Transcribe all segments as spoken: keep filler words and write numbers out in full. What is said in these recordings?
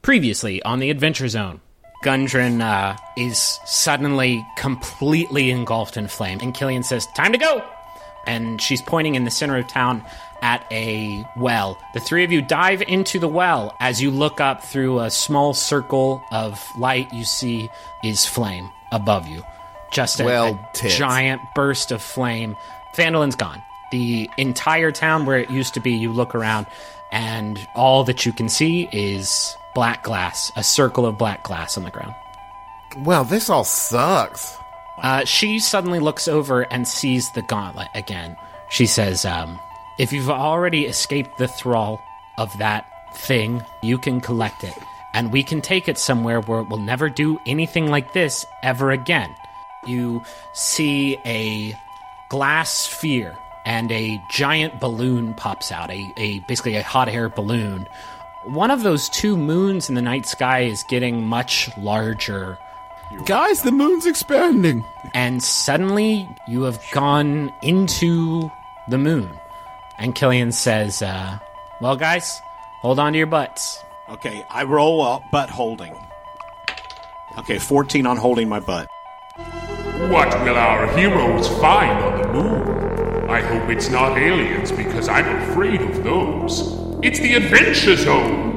Previously on the Adventure Zone, Gundren uh, is suddenly completely engulfed in flame, and Killian says, "Time to go!" And she's pointing in the center of town at a well. The three of you dive into the well. As you look up through a small circle of light, you see is flame above you. Just a, well, a giant burst of flame. Phandolin's gone. The entire town where it used to be, you look around, and all that you can see is black glass, a circle of black glass on the ground. Well, this all sucks. Uh, she suddenly looks over and sees the gauntlet again. She says, um, if you've already escaped the thrall of that thing, you can collect it. And we can take it somewhere where it will never do anything like this ever again. You see a glass sphere and a giant balloon pops out, a, a basically a hot air balloon. One of those two moons in the night sky is getting much larger. Guys, the moon's expanding. And suddenly you have gone into the moon. And Killian says, uh, well, guys, hold on to your butts. Okay, I roll up butt holding. Okay, fourteen on holding my butt. What will our heroes find on the moon? I hope it's not aliens, because I'm afraid of those. It's the Adventure Zone!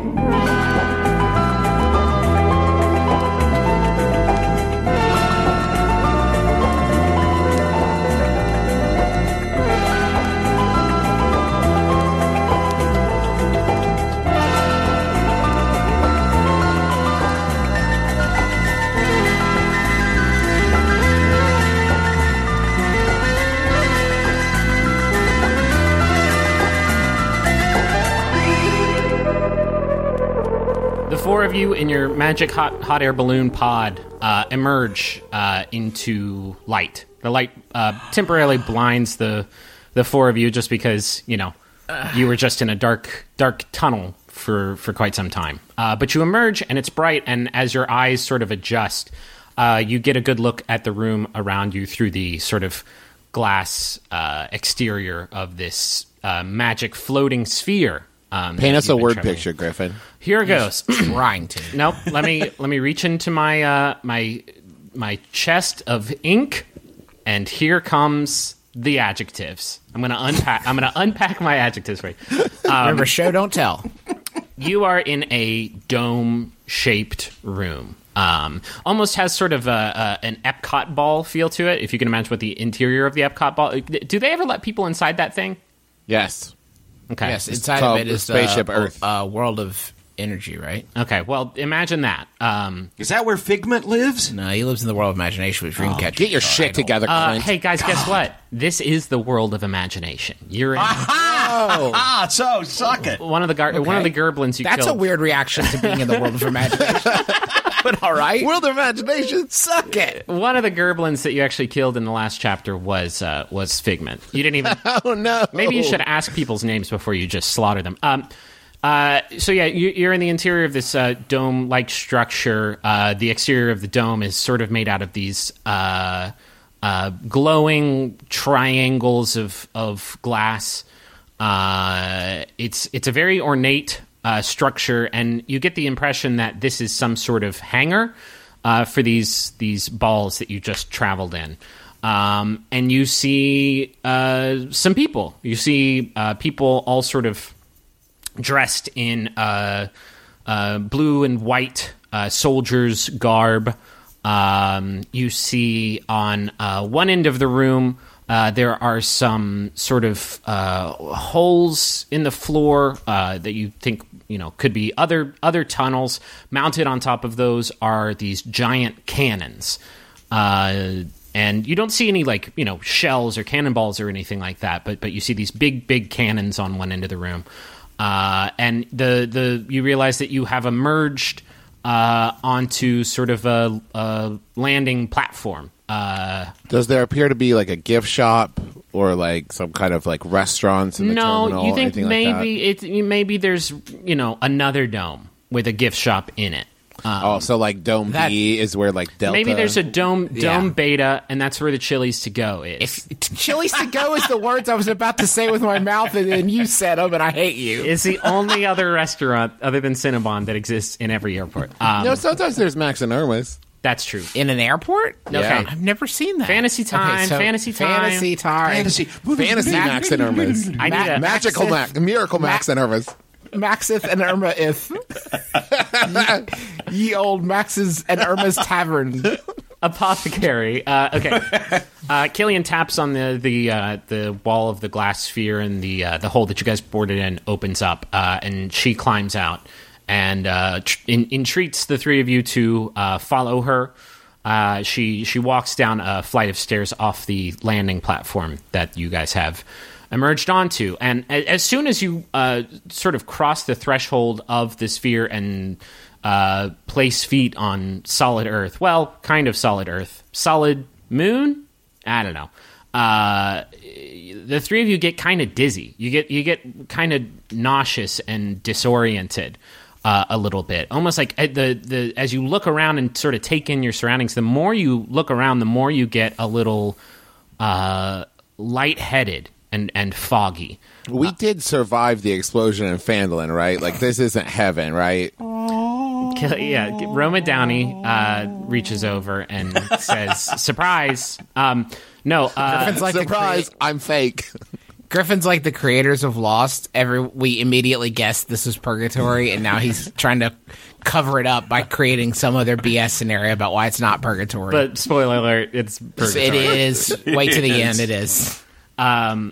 Four of you in your magic hot hot air balloon pod uh, emerge uh, into light. The light uh, temporarily blinds the the four of you just because, you know, you were just in a dark dark tunnel for, for quite some time. Uh, but you emerge and it's bright, and as your eyes sort of adjust, uh, you get a good look at the room around you through the sort of glass uh, exterior of this uh, magic floating sphere. Um, Paint us a word traveling. picture, Griffin. Here it goes. Trying to. Nope. Let me let me reach into my uh, my my chest of ink, and here comes the adjectives. I'm gonna unpack. I'm gonna unpack my adjectives for you. Um, Remember, show don't tell. You are in a dome-shaped room. Um, almost has sort of a, a an Epcot ball feel to it. If you can imagine what the interior of the Epcot ball. Do they ever let people inside that thing? Yes. Okay. Yes, inside called of it the is Spaceship uh, Earth. a uh, world of energy, right? Okay. Well, imagine that. Um, Is that where Figment lives? No, he lives in the world of imagination with Dreamcatcher. Get your shit together, uh, Clint. hey guys, guess what? This is the world of imagination. You're in Ah, so suck it. one of the gar- one of the Gerblins you That's killed. a weird reaction to being in the world of imagination. But all right. World of imagination. Suck it. One of the Gerblins that you actually killed in the last chapter was uh, was Figment. You didn't even. Oh no. Maybe you should ask people's names before you just slaughter them. Um, uh, so yeah, you, you're in the interior of this uh, dome-like structure. Uh, the exterior of the dome is sort of made out of these uh, uh, glowing triangles of of glass. Uh, it's it's a very ornate uh, structure, and you get the impression that this is some sort of hangar uh, for these these balls that you just traveled in. Um, and you see uh, some people. You see uh, people all sort of dressed in uh, uh, blue and white uh, soldiers' garb. Um, you see on uh, one end of the room uh, there are some sort of uh, holes in the floor uh, that you think you know could be other other tunnels. Mounted on top of those are these giant cannons. Uh, And you don't see any, like, you know, shells or cannonballs or anything like that, but but you see these big, big cannons on one end of the room. Uh, and the the you realize that you have emerged uh, onto sort of a, a landing platform. Uh, Does there appear to be, like, a gift shop or, like, some kind of, like, restaurants in the no, terminal? you think anything maybe like it maybe there's, you know, another dome with a gift shop in it. Um, oh, so like Dome that- B is where like Delta. Maybe there's a dome dome Yeah. beta, and that's where the Chili's to go is. If Chili's to go is the words I was about to say with my mouth, and then you said them, and I hate you. It's the only other restaurant other than Cinnabon that exists in every airport. Um, No, sometimes there's Max and Irma's. that's true. In an airport? Yeah. I've never seen that. Fantasy time, fantasy time. Fantasy time. Fantasy. Fantasy Max and Irma's. I need a Magical Max, Miracle Max and Irma's. Maxith and Irma if. ye, ye old Max's and Irma's tavern. apothecary. Uh, okay, uh, Killian taps on the the uh, the wall of the glass sphere, and the uh, the hole that you guys boarded in opens up, uh, and she climbs out and uh, tr- in- entreats the three of you to uh, follow her. Uh, she she walks down a flight of stairs off the landing platform that you guys have emerged onto, and a- as soon as you uh, sort of cross the threshold of the sphere and uh, place feet on solid Earth, well, kind of solid Earth, solid moon, I don't know. Uh, the three of you get kind of dizzy. You get you get kind of nauseous and disoriented. Uh, a little bit, almost like uh, the the as you look around and sort of take in your surroundings. The more you look around, the more you get a little uh, lightheaded and and foggy. We did survive the explosion in Phandalin, right? Like, this isn't heaven, right? Yeah, Roma Downey uh, reaches over and says, "Surprise!" Um, no, uh, Griffin's like the Surprise, crea- I'm fake. Griffin's like the creators of Lost. Every we immediately guessed this was purgatory, and now he's trying to cover it up by creating some other B S scenario about why it's not purgatory. but spoiler alert, it's purgatory. it is. Wait to the It end. is. It is. Um,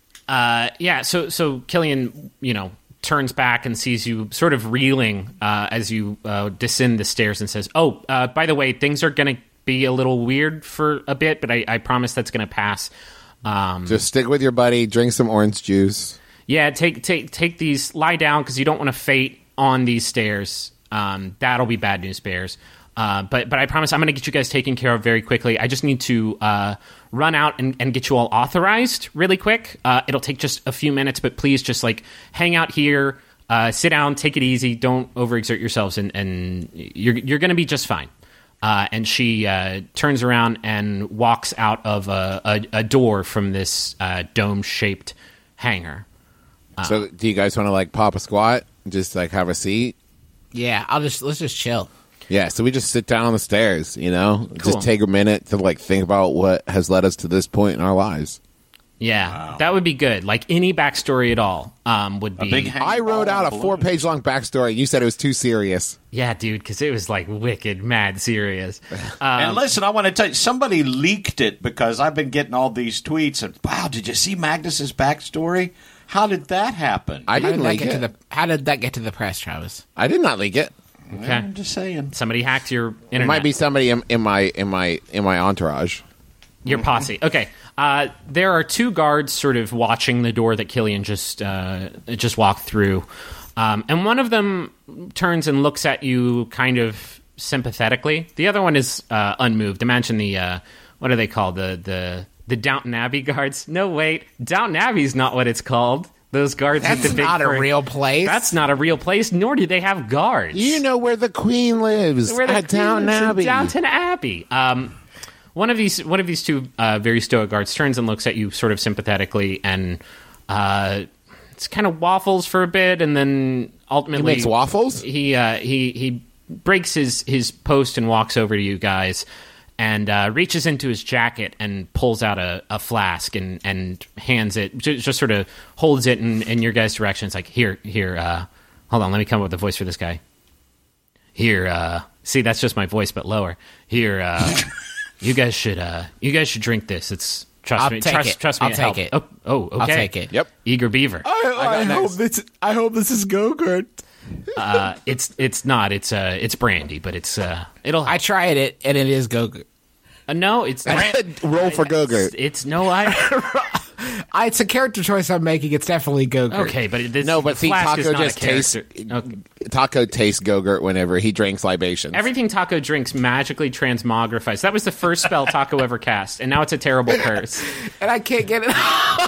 uh, yeah, so so Killian, you know, turns back and sees you sort of reeling uh, as you uh, descend the stairs and says, "Oh, uh, by the way, things are going to be a little weird for a bit, but I, I promise that's going to pass." Um, Just stick with your buddy, drink some orange juice. yeah, take take take these, lie down because you don't want to fate on these stairs. Um, that'll be bad news bears. Uh, but but I promise I'm going to get you guys taken care of very quickly. I just need to uh, run out and, and get you all authorized really quick. Uh, it'll take just a few minutes, but please just like hang out here, uh, sit down, take it easy, don't overexert yourselves, and, and you're you're going to be just fine. Uh, and she uh, turns around and walks out of a, a, a door from this uh, dome-shaped hangar. So, do you guys want to like pop a squat, and just like have a seat? Yeah, I'll just let's just chill. Yeah, so we just sit down on the stairs, you know, Cool. just take a minute to like think about what has led us to this point in our lives. Yeah, that would be good. Like any backstory at all um, would be. A big hang- I wrote ball out a balloon. four-page long backstory. You said it was too serious. Yeah, dude, because it was like wicked, mad serious. And Um, listen, I want to tell you, somebody leaked it because I've been getting all these tweets and wow, did you see Magnus's backstory? How did that happen? I How didn't did that leak get it. to the? How did that get to the press, Travis? I did not leak it. okay. I'm just saying. Somebody hacked your It internet. might be somebody in, in my in my in my entourage. Your posse. Okay. Uh, there are two guards sort of watching the door that Killian just uh, just walked through. Um, and one of them turns and looks at you kind of sympathetically. The other one is uh, unmoved. Imagine the, uh, what are they called? The, the, the Downton Abbey guards? No, wait. Downton Abbey's not what it's called. Those guards with That's the big not a fur- real place. That's not a real place, nor do they have guards. You know where the Queen lives Where the at Downton Queen lives in Abbey. Downton Abbey. Um, one of these, one of these two uh, very stoic guards turns and looks at you, sort of sympathetically, and uh, it's kind of waffles for a bit, and then ultimately He makes waffles? He uh, he he breaks his his post and walks over to you guys, and uh, reaches into his jacket and pulls out a, a flask and, and hands it, just, just sort of holds it in, in your guys' direction. It's like, here, here, uh, hold on, let me come up with a voice for this guy. Here, uh, see, that's just my voice, but lower. Here, uh, you guys should, uh, you guys should drink this. It's trust I'll me, take trust, it. trust me. I'll to take help. it. Oh, oh, okay. I'll take it. Yep. Eager Beaver. I, I got hope next. this. I hope this is Go-Gurt. Uh, it's it's not. It's uh, it's brandy, but it's uh, it'll. I tried it, and it is Go-Gurt. uh, no, it's Roll for Go-Gurt. It's, it's no. I I, it's a character choice I'm making. It's definitely Go-Gurt. okay, but this, No, but the see, flask is Taco not a just tastes. character. Okay. Taco tastes Go-Gurt whenever he drinks libations. Everything Taco drinks magically transmogrifies. That was the first spell Taco ever cast, and now it's a terrible curse. And I can't get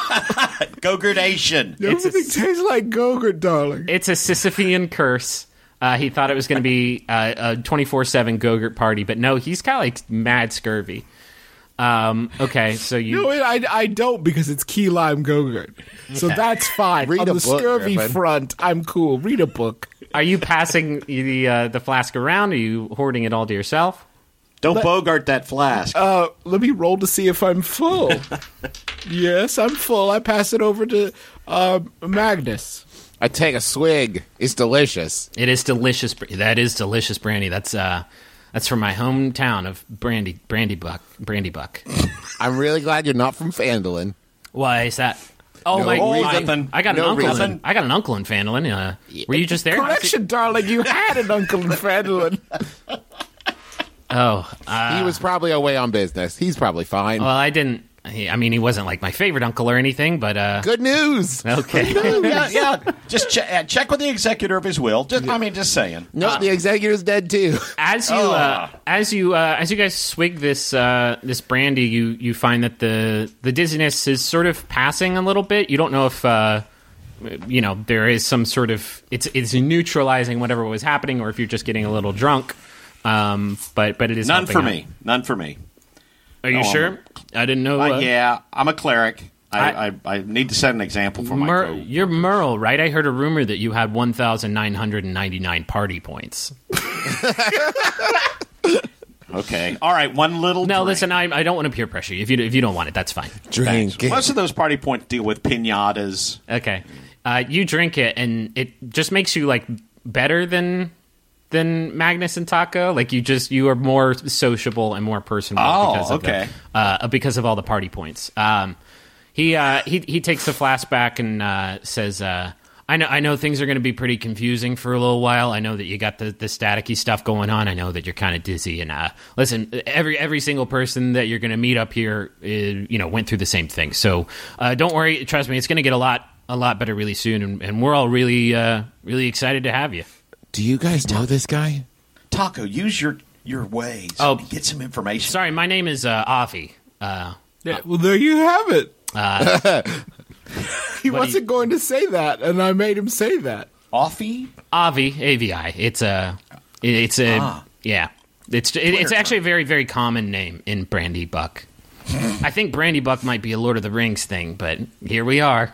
it. Go-Gradation. It's a- Everything tastes like Go-Gurt, darling. It's a Sisyphean curse. Uh, he thought it was going to be uh, a twenty-four seven Go-Gurt party, but no, he's got like mad scurvy. Um, okay, so you... No, I, I don't because it's key lime Go-Gurt. So that's fine. Read On a the book, scurvy Griffin. front, I'm cool. Read a book. Are you passing the uh, the flask around? Are you hoarding it all to yourself? Don't bogart that flask. Uh, let me roll to see if I'm full. Yes, I'm full. I pass it over to uh, Magnus. I take a swig. It's delicious. It is delicious. That is delicious brandy. That's uh, that's from my hometown of Brandy Brandy Buck Brandy Buck. I'm really glad you're not from Fandolin. Why is that? Oh No my! reason. my I got an No uncle. reason. In, I got an uncle in Fandolin. Uh, were you just there? Correction, darling. You had an uncle in Fandolin. Oh, uh, He was probably away on business. He's probably fine. well, I didn't. He, I mean, he wasn't like my favorite uncle or anything, but uh, Good news. okay. yeah, yeah. Just che- uh, check with the executor of his will. Just, I mean, just saying. No, the executor's dead too. As you uh, as you uh, as you guys swig this uh, this brandy, you you find that the the dizziness is sort of passing a little bit. You don't know if uh, you know there is some sort of it's it's neutralizing whatever was happening, or if you're just getting a little drunk. Um, but but it is None helping for out. me. None for me. Are you No, I'm- sure? I didn't know. Uh, Uh, yeah, I'm a cleric. I, I- I, I need to set an example for my Mer- crew. you're Merle, right? I heard a rumor that you had one thousand nine hundred ninety-nine party points. Okay. All right, one little No, drink. listen, I, I don't want to peer pressure you. If you if you don't want it, that's fine. Drink. it. Most of those party points deal with pinatas. Okay, uh, you drink it, and it just makes you like better than than Magnus and Taco. Like you just you are more sociable and more personable Oh, because of okay. the, uh, because of all the party points. Um, he uh, he he takes the flask back and uh, says. Uh, I know. I know things are going to be pretty confusing for a little while. I know that you got the, the staticky stuff going on. I know that you're kind of dizzy. And uh, listen, every every single person that you're going to meet up here, uh, you know, went through the same thing. So uh, don't worry. Trust me, it's going to get a lot a lot better really soon. And, and we're all really uh, really excited to have you. Do you guys know this guy? Taco, use your, your ways. Oh. Get some information. Sorry, my name is uh, Avi. Uh, Yeah, well, there you have it. uh, He What do wasn't going to say that, and I made him say that. Offie? Avi, A V I. It's a, it's a, Ah. yeah. It's it, it's actually a very very common name in Brandy Buck. I think Brandy Buck might be a Lord of the Rings thing, but here we are.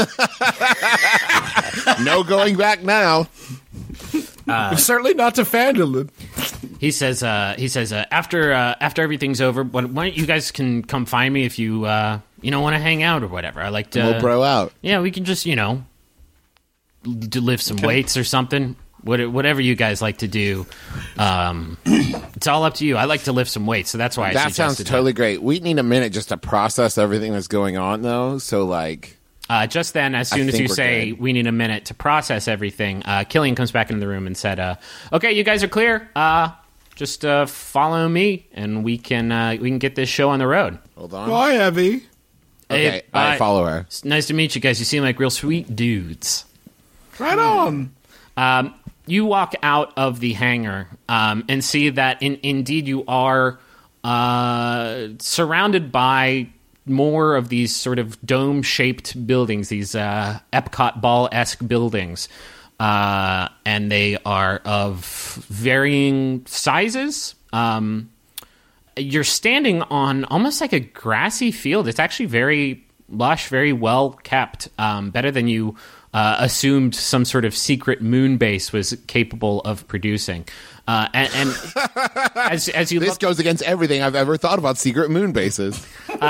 No going back now. Certainly not to Fandolin. He says, uh, he says, uh, after uh, after everything's over, why why don't you guys can come find me if you uh, you know want to hang out or whatever. I like to, We'll bro out. yeah, we can just you know l- to lift some weights or something. What, whatever you guys like to do, um, it's all up to you. I like to lift some weights, so that's why I That sounds suggested totally great. We need a minute just to process everything that's going on, though. So, like, Uh, just then, as I soon as think you we're say good. we need a minute to process everything, uh, Killian comes back into the room and said, uh, "Okay, you guys are clear. Uh, just uh, follow me, and we can uh, we can get this show on the road." hold on. Bye, Evie. Okay, Hey, I bye. follow her. It's nice to meet you guys. You seem like real sweet dudes. Right on. Um, you walk out of the hangar um, and see that in, indeed you are uh, surrounded by more of these sort of dome-shaped buildings, these uh, Epcot ball-esque buildings. Uh, and they are of varying sizes. Um, you're standing on almost like a grassy field. It's actually very lush, very well kept, um, better than you uh, assumed some sort of secret moon base was capable of producing. Uh, and and as as you This look, goes against everything I've ever thought about secret moon bases.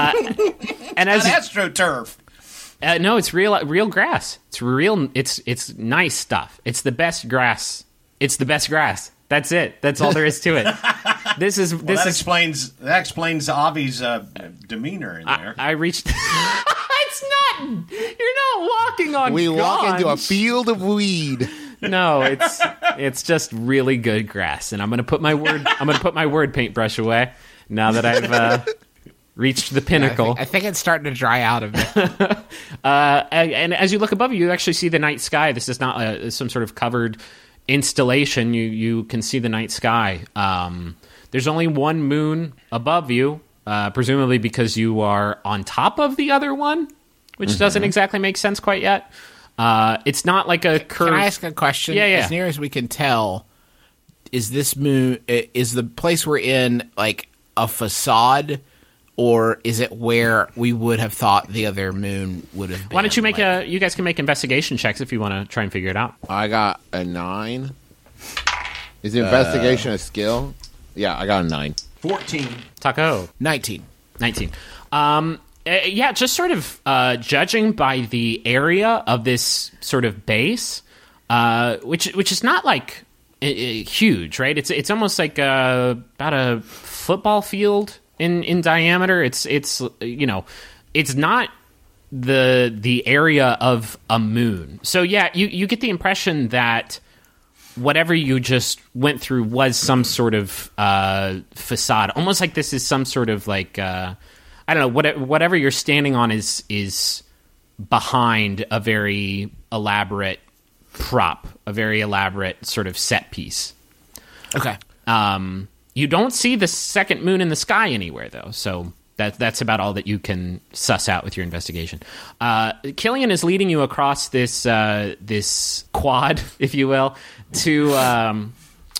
and as An you, astroturf. uh, no, it's real real grass. It's real. It's it's nice stuff. It's the best grass. It's the best grass. That's it. That's all there is to it. This is Well, this that is. explains that explains Avi's uh, demeanor in there. I, I reached. It's not. You're not walking on. We walk into a gauze. field of weed. No, it's it's just really good grass, and I'm gonna put my word. I'm gonna put my word paintbrush away now that I've uh, reached the I pinnacle. think, I think it's starting to dry out a bit. Uh, and, and as you look above you, you actually see the night sky. This is not a, some sort of covered installation. You you can see the night sky. Um, there's only one moon above you, uh, presumably because you are on top of the other one, which doesn't exactly make sense quite yet. Uh, it's not like a curve. Can I ask a question? Yeah, yeah. As near as we can tell, is this moon i- is the place we're in like a facade, or is it where we would have thought the other moon would have been? Why don't you make like, a? You guys can make investigation checks if you want to try and figure it out. I got a nine. Is the investigation a skill? Yeah, I got a nine. fourteen. Taco. nineteen? nineteen. Um, uh, yeah, just sort of uh, judging by the area of this sort of base, uh, which which is not like uh, huge, right? It's it's almost like uh, about a football field in, in diameter. It's it's you know, it's not the the area of a moon. So yeah, you you get the impression that whatever you just went through was some sort of uh, facade, almost like this is some sort of like uh, I don't know, whatever, whatever you're standing on is is behind a very elaborate prop, a very elaborate sort of set piece. Okay. Um, you don't see the second moon in the sky anywhere, though, so that that's about all that you can suss out with your investigation. Uh, Killian is leading you across this uh, this quad, if you will, to um,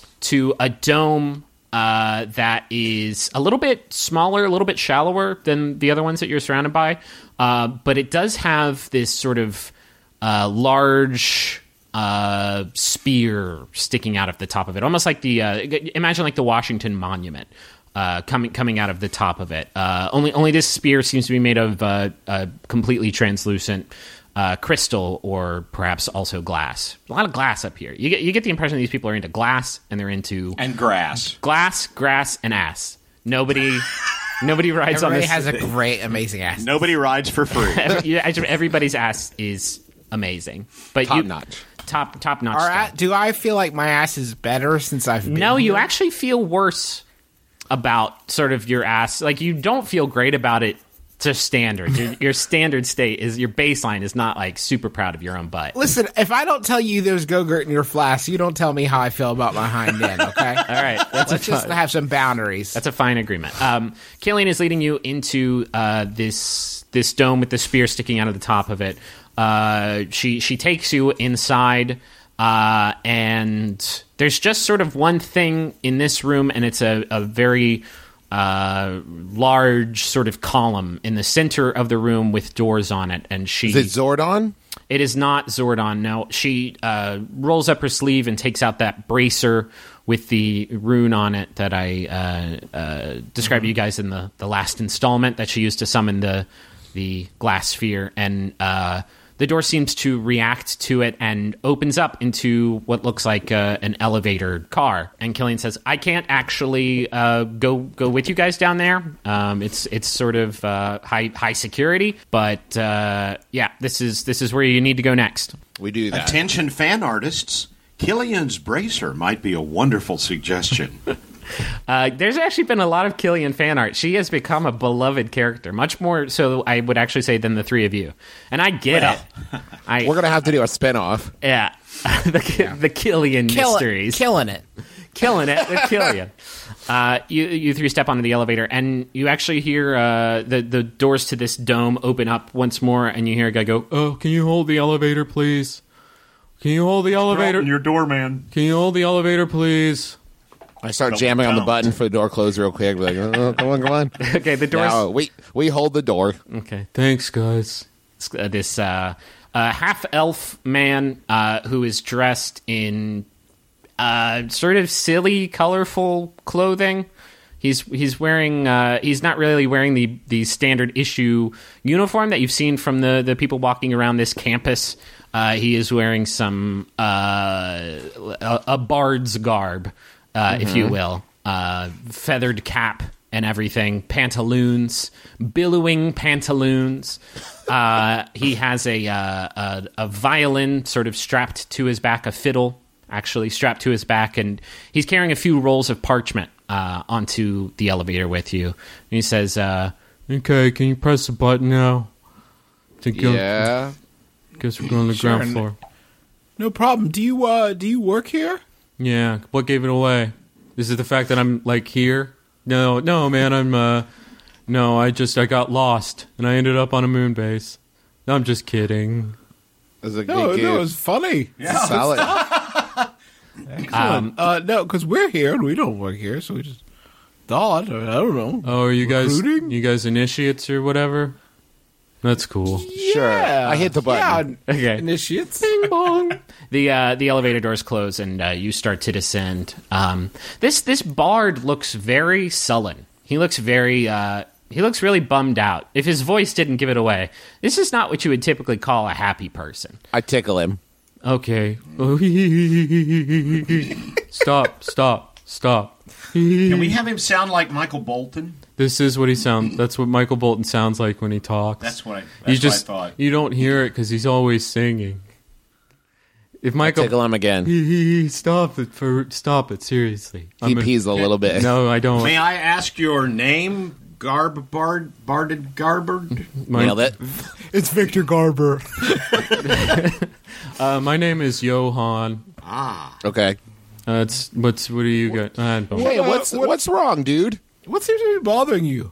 to a dome uh, that is a little bit smaller, a little bit shallower than the other ones that you're surrounded by, uh, but it does have this sort of uh, large uh, spear sticking out of the top of it, almost like the uh, imagine like the Washington Monument. Uh, coming coming out of the top of it. Uh, only only this spear seems to be made of uh, uh, completely translucent uh, crystal, or perhaps also glass. A lot of glass up here. You get you get the impression these people are into glass, and they're into And grass. glass, grass, and ass. Nobody nobody rides Everybody on this. has a great, amazing ass. Nobody rides for free. Every- yeah, actually, everybody's ass is amazing, but Top you, notch. top top notch. Are stuff. a- do I feel like my ass is better since I've been No, you here? actually feel worse about sort of your ass. Like, you don't feel great about it to standard. Your, your standard state is, your baseline is not like super proud of your own butt. Listen, if I don't tell you there's Go-Gurt in your flask, you don't tell me how I feel about my hind end, okay? All right, that's Let's a just fun, have some boundaries. that's a fine agreement. Um, Killian is leading you into uh, this this dome with the spear sticking out of the top of it. Uh, she she takes you inside. Uh, and there's just sort of one thing in this room, and it's a, a very uh, large sort of column in the center of the room with doors on it. And she, Is it Zordon? it is not Zordon. No, she uh, rolls up her sleeve and takes out that bracer with the rune on it that I uh, uh, described to you guys in the, the last installment that she used to summon the the glass sphere, and uh, the door seems to react to it and opens up into what looks like uh, an elevator car. And Killian says, "I can't actually uh, go go with you guys down there. Um, it's it's sort of uh, high high security, but uh, yeah, this is this is where you need to go next." We do that. Attention fan artists. Killian's bracer might be a wonderful suggestion. Uh, there's actually been a lot of Killian fan art. She has become a beloved character, much more so, I would actually say, than the three of you. And I get Well. it. I, We're going to have to do a spinoff. yeah, the, the Killian Kill mysteries. it, killing it. Killing it with Killian. Uh, you you three step onto the elevator, and you actually hear uh, the the doors to this dome open up once more, and you hear a guy go, "Oh, can you hold the elevator, please? Can you hold the elevator? Your doorman. Can you hold the elevator, please?" I start Don't jamming on the count. button for the door closed real quick. Be like, oh, come on, come on. Okay, the doors. Now, we, we hold the door. Okay, thanks, guys. Uh, this uh, uh, half elf man uh, who is dressed in uh, sort of silly, colorful clothing. He's he's wearing uh, he's not really wearing the, the standard issue uniform that you've seen from the, the people walking around this campus. Uh, he is wearing some uh, a, a bard's garb, uh, if you will, uh, feathered cap and everything, pantaloons, billowing pantaloons. Uh, he has a, uh, a a violin sort of strapped to his back, a fiddle actually strapped to his back, and he's carrying a few rolls of parchment uh, onto the elevator with you. And he says, uh, "Okay, can you press the button now? To go, Yeah. guess we're going to the Sure. ground floor." No problem. Do you uh do you work here? Yeah, what gave it away? Is it the fact that I'm, like, here? No, no, man, I'm, uh... No, I just, I got lost, and I ended up on a moon base. I'm just kidding. As a No, geek, no, it was funny. Yeah. solid. Um, uh, no, because we're here and we don't work here, so we just thought. I don't know. Oh, are you guys Recruiting? you guys initiates or whatever? That's cool. Sure. I hit the button. Yeah, Okay. initiates. The uh, the elevator doors close and uh, you start to descend. Um, this this bard looks very sullen. He looks very uh, he looks really bummed out. If his voice didn't give it away, this is not what you would typically call a happy person. I tickle him. Okay. Stop! Stop! Stop! Can we have him sound like Michael Bolton? This is what he sounds. That's what Michael Bolton sounds like when he talks. That's what I, that's you just what I thought. you don't hear it because he's always singing. If Michael, Tickle him again. stop it for stop it seriously. He I'm a- pees a little bit. No, I don't. May I ask your name? Garb Bard Barded Garbard? My, Nailed it. It's Victor Garber. uh, my name is Johan. Ah. Okay. Uh, it's what's what do you got? I don't. Hey, what's what- what's wrong, dude? What seems to be bothering you?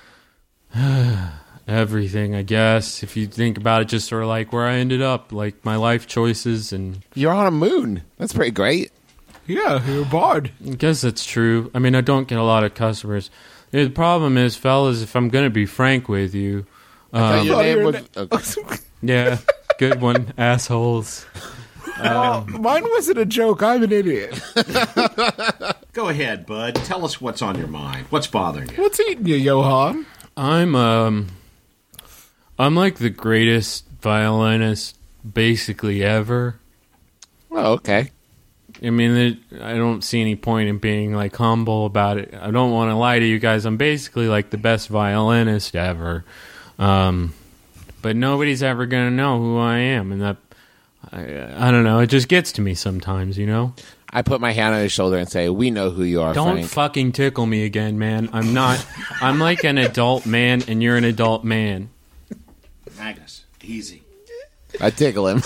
Everything, I guess. If you think about it, just sort of like where I ended up, like my life choices, and You're on a moon. That's pretty great. Yeah, you're a bard. I guess that's true. I mean, I don't get a lot of customers. The problem is, fellas, if I'm going to be frank with you, Uh, um, your thought name you were was. na- Okay. yeah, good one, assholes. Oh, mine wasn't a joke. I'm an idiot. Go ahead, bud. Tell us what's on your mind. What's bothering you? What's eating you, Johan? I'm um, I'm like the greatest violinist basically ever. Oh, okay. I mean, it, I don't see any point in being like humble about it. I don't want to lie to you guys. I'm basically like the best violinist ever, um, but nobody's ever gonna know who I am, and that I, I don't know. It just gets to me sometimes, you know. I put my hand on his shoulder and say, "We know who you are, Don't Frank." fucking tickle me again, man. I'm not. I'm like an adult man, and you're an adult man. Magnus, easy. I tickle him.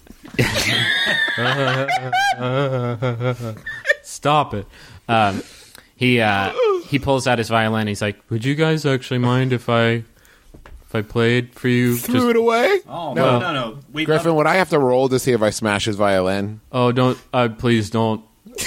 Stop it. Um, he uh, he pulls out his violin. He's like, "Would you guys actually mind if I if I played for you?" Threw Just it away? Oh, no, no, no. We Griffin, would I have to roll to see if I smash his violin? oh, don't. Uh, please don't.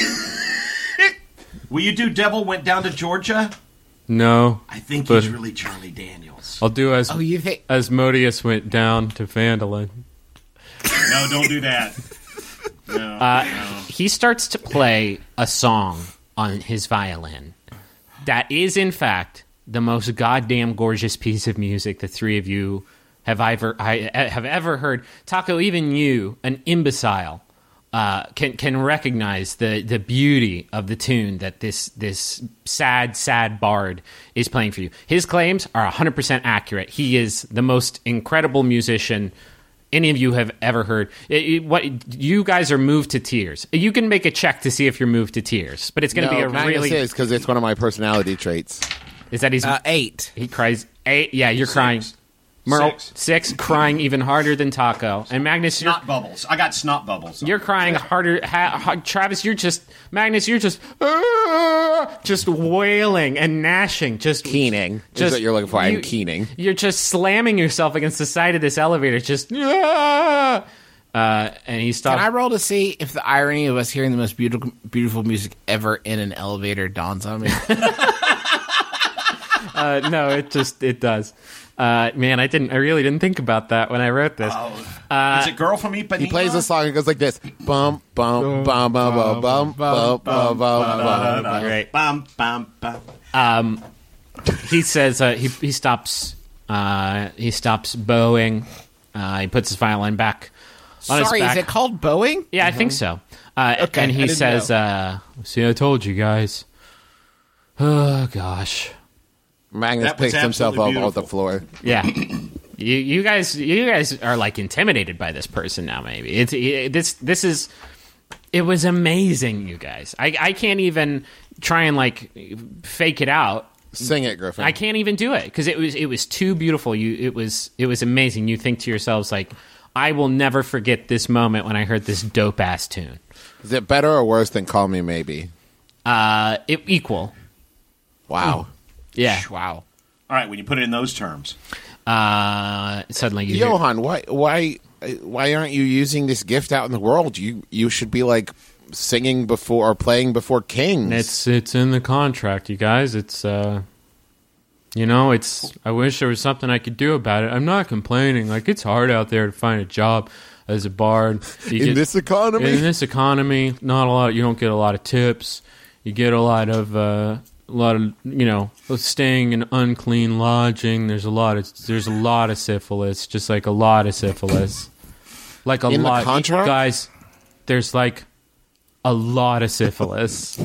Will you do Devil Went Down to Georgia? No, I think But- he's really Charlie Daniels. I'll do as Oh, you think? Asmodeus went down to Phandalin. No, don't do that. No, Uh, no. He starts to play a song on his violin that is, in fact, the most goddamn gorgeous piece of music the three of you have ever I, have ever heard. Taco, even you, an imbecile, uh, can can recognize the, the beauty of the tune that this this sad sad bard is playing for you. His claims are one hundred percent accurate. He is the most incredible musician any of you have ever heard. It, it- what you guys are moved to tears. You can make a check to see if you're moved to tears, but it's going to no, be a Magnus really is because it's one of my personality traits. is that he's Uh, eight. he cries eight. Yeah, you're crying. Merle Six. six crying even harder than Taco, and Magnus you're Snot bubbles. I got snot bubbles. you're crying harder. Ha, ha, Travis, you're just Magnus. You're just "Ah," just wailing and gnashing, just Keening is what you're looking for. I'm you- keening. You're just slamming yourself against the side of this elevator, just "Ah." uh, and he stopped. Can I roll to see if the irony of us hearing the most beautiful, beautiful music ever in an elevator dawns on me? Uh, no, it just it does. Uh, man, I didn't. I really didn't think about that when I wrote this. Is it Girl from Ipanema? He plays a song and goes like this: bum bum bum bum bum bum bum bum bum bum. Great. Bum, bum, bum. Um, he says uh, he he stops. Uh, he stops bowing. Uh, he puts his violin back on Sorry, his is back. it called Boeing? Yeah, I think so. Uh, Okay, and I he didn't says, know. uh, "See, I told you guys." Oh gosh. Magnus That was picks himself up absolutely off the beautiful. floor. Yeah. You, you guys, you guys are like intimidated by this person now. Maybe it's it, this. This is. It was amazing, you guys. I, I can't even try and like fake it out. Sing it, Griffin. I can't even do it because it was it was too beautiful. You it was it was amazing. You think to yourselves like, I will never forget this moment when I heard this dope ass tune. Is it better or worse than Call Me Maybe? Uh, it equal. Wow. Yeah. Wow. All right, when you put it in those terms. Uh, suddenly you hear, Johan, why why why aren't you using this gift out in the world? You you should be like singing before or playing before kings. It's it's in the contract, you guys. It's uh, you know, it's. I wish there was something I could do about it. I'm not complaining. Like, it's hard out there to find a job as a bard. You in get- this economy. In this economy, not a lot. You don't get a lot of tips. You get a lot of uh, a lot of you know staying in unclean lodging. There's a lot of there's a lot of syphilis, just like a lot of syphilis, like a In the lot. contract? Guys, there's like a lot of syphilis.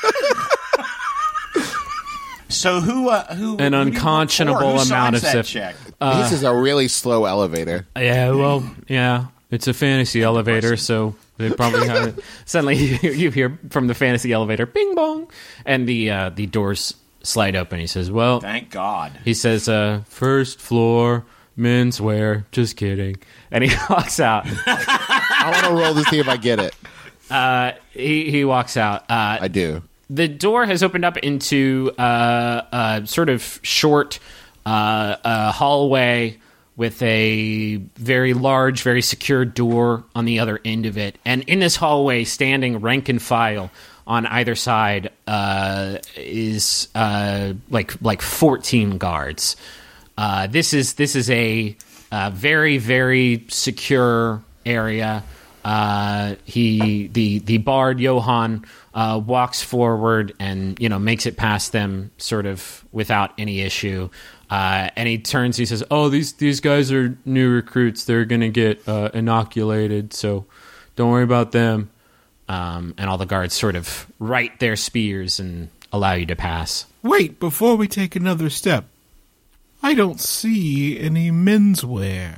So who uh, who An who do you work unconscionable for? Who amount signs of that syph- check? this is a really slow elevator. Yeah, well, yeah, it's a fantasy elevator, so they probably have it. Suddenly, you, you hear from the fantasy elevator, "Bing bong," and the uh, the doors slide open. He says, "Well," Thank God. he says, uh, First floor, menswear. Just kidding. and he walks out. I want to roll to see if I get it. Uh, he he walks out. Uh, I do. the door has opened up into uh, a sort of short uh, uh, hallway with a very large, very secure door on the other end of it. And in this hallway, standing rank and file on either side, uh, is uh, like like fourteen guards. Uh, this is this is a uh, very very secure area. Uh, he the the bard Johann uh, walks forward and you know makes it past them sort of without any issue. Uh, and he turns. He says, "Oh, these these guys are new recruits. They're gonna get uh, inoculated, so don't worry about them." Um, and all the guards sort of right their spears and allow you to pass. Wait, before we take another step, I don't see any menswear.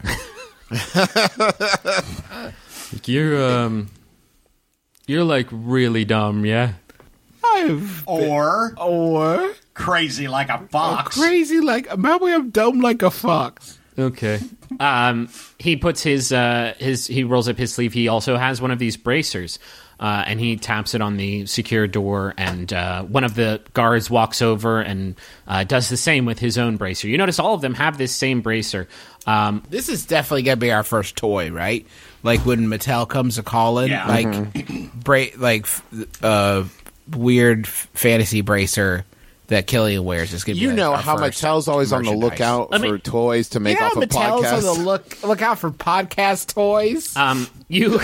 You're um, you're like really dumb, yeah. I've Or or crazy like a fox. crazy like maybe I'm dumb like a fox. Okay. Um, he puts his uh, his he rolls up his sleeve. He also has one of these bracers, uh, and he taps it on the secure door. And uh, one of the guards walks over and uh, does the same with his own bracer. You notice all of them have this same bracer. Um, This is definitely gonna be our first toy, right? Like when Mattel comes a calling, Yeah. like bra- like f- uh, weird f- fantasy bracer that Killian wears is gonna be. You like know our how first Mattel's always on the merchandise. lookout Let me- for toys to make Yeah, off a Mattel's podcast. on the look look out for podcast toys. um, you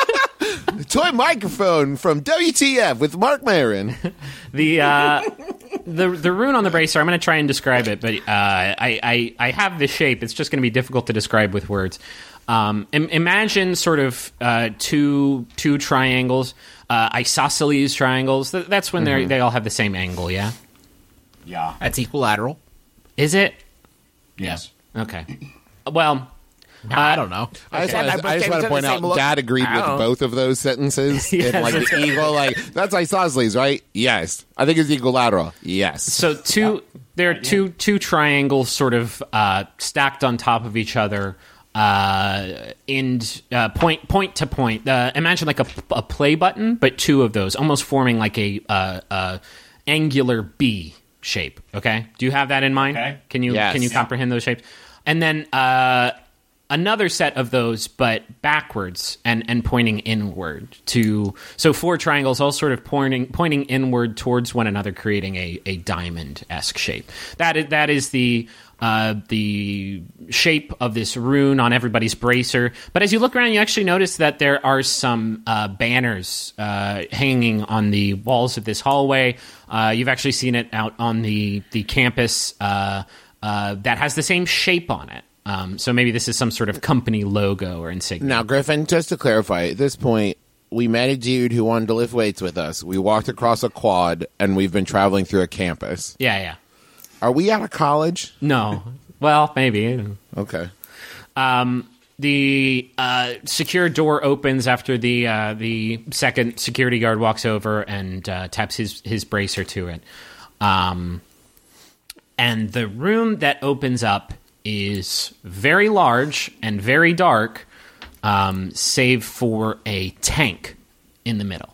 Toy microphone from W T F with Mark Maron. the uh, the the rune on the bracer. I'm going to try and describe it, but uh, I, I I have the shape. It's just going to be difficult to describe with words. Um, im- imagine sort of uh, two two triangles, uh, isosceles triangles. Th- that's when they they all have the same angle. Yeah, Yeah. That's equilateral. is it? Yes. Okay. Well, I don't know. I just, Okay. want to, I just Okay, want to the point same out, look. Dad agreed I with don't know. both of those sentences. Yes. And like the eagle, like that's isosceles, right? Yes. I think it's equilateral. Yes. so two there are two two triangles sort of uh, stacked on top of each other. Uh, and uh, point point to point. Uh, imagine like a, a play button, but two of those, almost forming like a uh, uh, angular B shape. Okay, do you have that in mind? Okay. Can you Yes. can you Yeah. comprehend those shapes? And then uh, another set of those, but backwards and, and pointing inward to so four triangles, all sort of pointing pointing inward towards one another, creating a, a diamond esque shape. That is that is the uh, the shape of this rune on everybody's bracer. But as you look around, you actually notice that there are some uh, banners uh, hanging on the walls of this hallway. Uh, you've actually seen it out on the the campus uh, uh, that has the same shape on it. Um, so maybe this is some sort of company logo or insignia. Now, Griffin, just to clarify, at this point, we met a dude who wanted to lift weights with us. We walked across a quad, and we've been traveling through a campus. Yeah, yeah. Are we out of college? No. Well, maybe. Okay. Um, the uh, secure door opens after the uh, the second security guard walks over and uh, taps his, his bracer to it. Um, and the room that opens up is very large and very dark, um, save for a tank in the middle.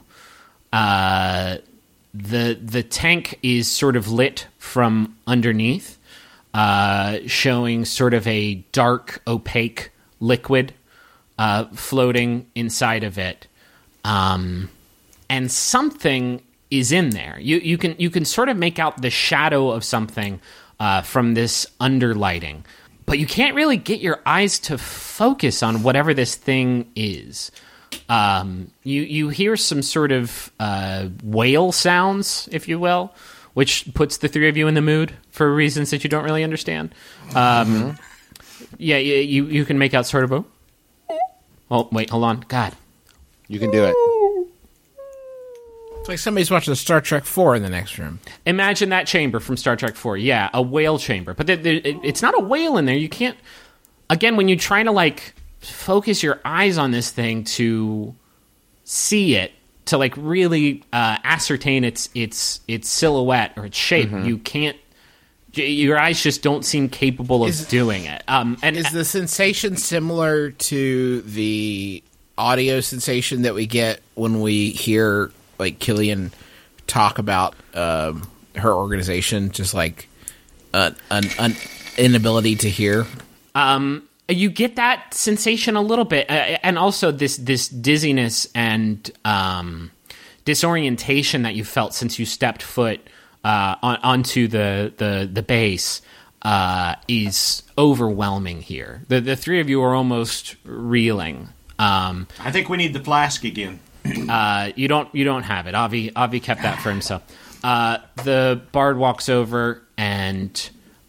Uh, the the tank is sort of lit from underneath, uh, showing sort of a dark, opaque liquid uh, floating inside of it, um, and something is in there. You you can you can sort of make out the shadow of something uh, from this underlighting, but you can't really get your eyes to focus on whatever this thing is. Um, you you hear some sort of uh, whale sounds, if you will, which puts the three of you in the mood for reasons that you don't really understand. Um, mm-hmm. Yeah, you you can make out sort of a. Oh wait, hold on, God, you can do it. It's like somebody's watching Star Trek four in the next room. Imagine that chamber from Star Trek four. Yeah, a whale chamber, but there, there, it, it's not a whale in there. You can't. Again, when you try to like focus your eyes on this thing to see it, to like really uh, ascertain its its its silhouette or its shape, mm-hmm. you can't. Your eyes just don't seem capable of is, doing it. Um, and is the sensation similar to the audio sensation that we get when we hear like Killian talk about um, her organization, just like an, an, an inability to hear? Um, you get that sensation a little bit, uh, and also this this dizziness and um, disorientation that you felt since you stepped foot uh, on, onto the the the base uh, is overwhelming here. The the three of you are almost reeling. Um, I think we need the flask again. uh, you don't you don't have it. Avi Avi kept that for himself. Uh, the bard walks over and.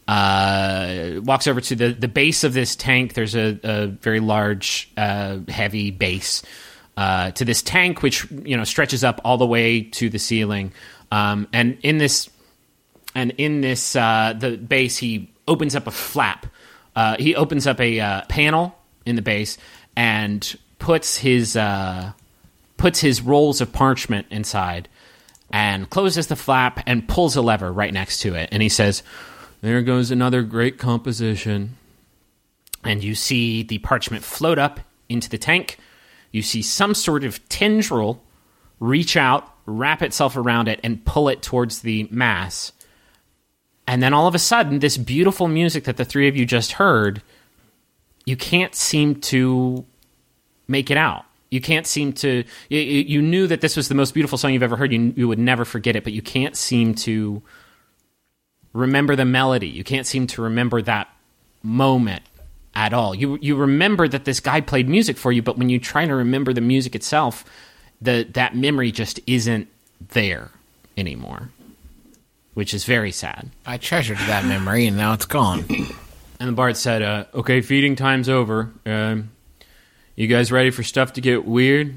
Uh, walks over to the, the base of this tank. There's a, a very large, uh, heavy base uh, to this tank, which you know stretches up all the way to the ceiling. Um, and in this, and in this, uh, the base, he opens up a flap. Uh, he opens up a uh, panel in the base and puts his uh, puts his rolls of parchment inside, and closes the flap and pulls a lever right next to it. And he says, "There goes another great composition." And you see the parchment float up into the tank. You see some sort of tendril reach out, wrap itself around it, and pull it towards the mass. And then all of a sudden, this beautiful music that the three of you just heard, you can't seem to make it out. You can't seem to... You, you knew that this was the most beautiful song you've ever heard. You, you would never forget it, but you can't seem to remember the melody. You can't seem to remember that moment at all. You you remember that this guy played music for you, but when you try to remember the music itself, the that memory just isn't there anymore, which is very sad. I treasured that memory, and now it's gone. And the bard said, uh, "Okay, feeding time's over. Um, you guys ready for stuff to get weird?"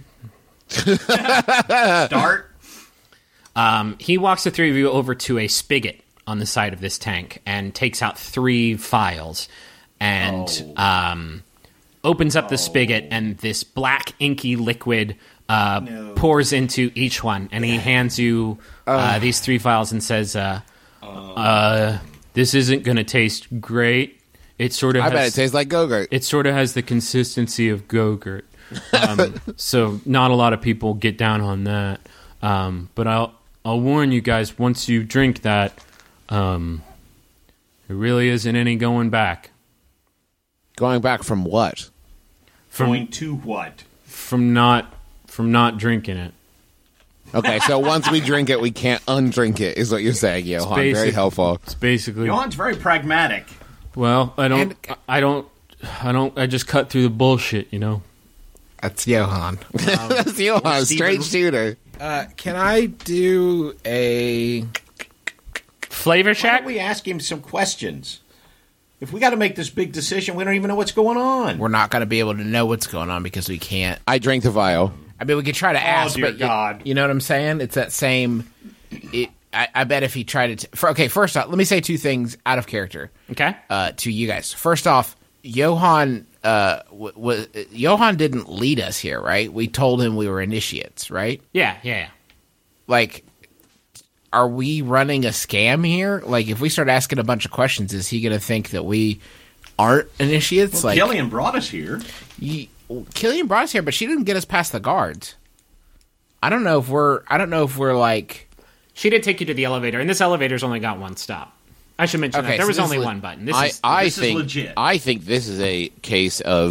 Start. Um, he walks the three of you over to a spigot on the side of this tank and takes out three files and oh. um, opens up the spigot, and this black inky liquid uh, no. pours into each one, and he hands you uh, uh. these three files and says, uh, uh. Uh, this isn't going to taste great. It sort of I has, bet it tastes like Go-Gurt. It sort of has the consistency of Go-Gurt. Um, so not a lot of people get down on that. Um, but I'll I'll warn you guys, once you drink that, Um, there really isn't any going back. Going back from what? From, going to what? From not from not drinking it. Okay, so once we drink it, we can't undrink it, is what you're saying, Johan. Basic, very helpful. It's basically Johan's very pragmatic. Well, I don't, and, I don't, I don't, I just cut through the bullshit, you know. That's Johan. Um, That's Johan, straight shooter. Uh, can I do a flavor check? Why don't we ask him some questions? If we got to make this big decision, we don't even know what's going on. We're not going to be able to know what's going on because we can't. I drank the vial. I mean, we could try to ask, oh, dear but God. You, you know what I'm saying? It's that same. It, I, I bet if he tried to. T- for, okay, first off, let me say two things out of character. Okay. Uh, to you guys. First off, Johan. Uh, w- w- Johan didn't lead us here, right? We told him we were initiates, right? Yeah, yeah, yeah. Like, are we running a scam here? Like, if we start asking a bunch of questions, is he going to think that we aren't initiates? Well, like, Killian brought us here. He, Killian brought us here, but she didn't get us past the guards. I don't know if we're. I don't know if we're like. She did take you to the elevator, and this elevator's only got one stop. I should mention okay, that there so was only le- one button. This I, is I this think is legit. I think this is a case of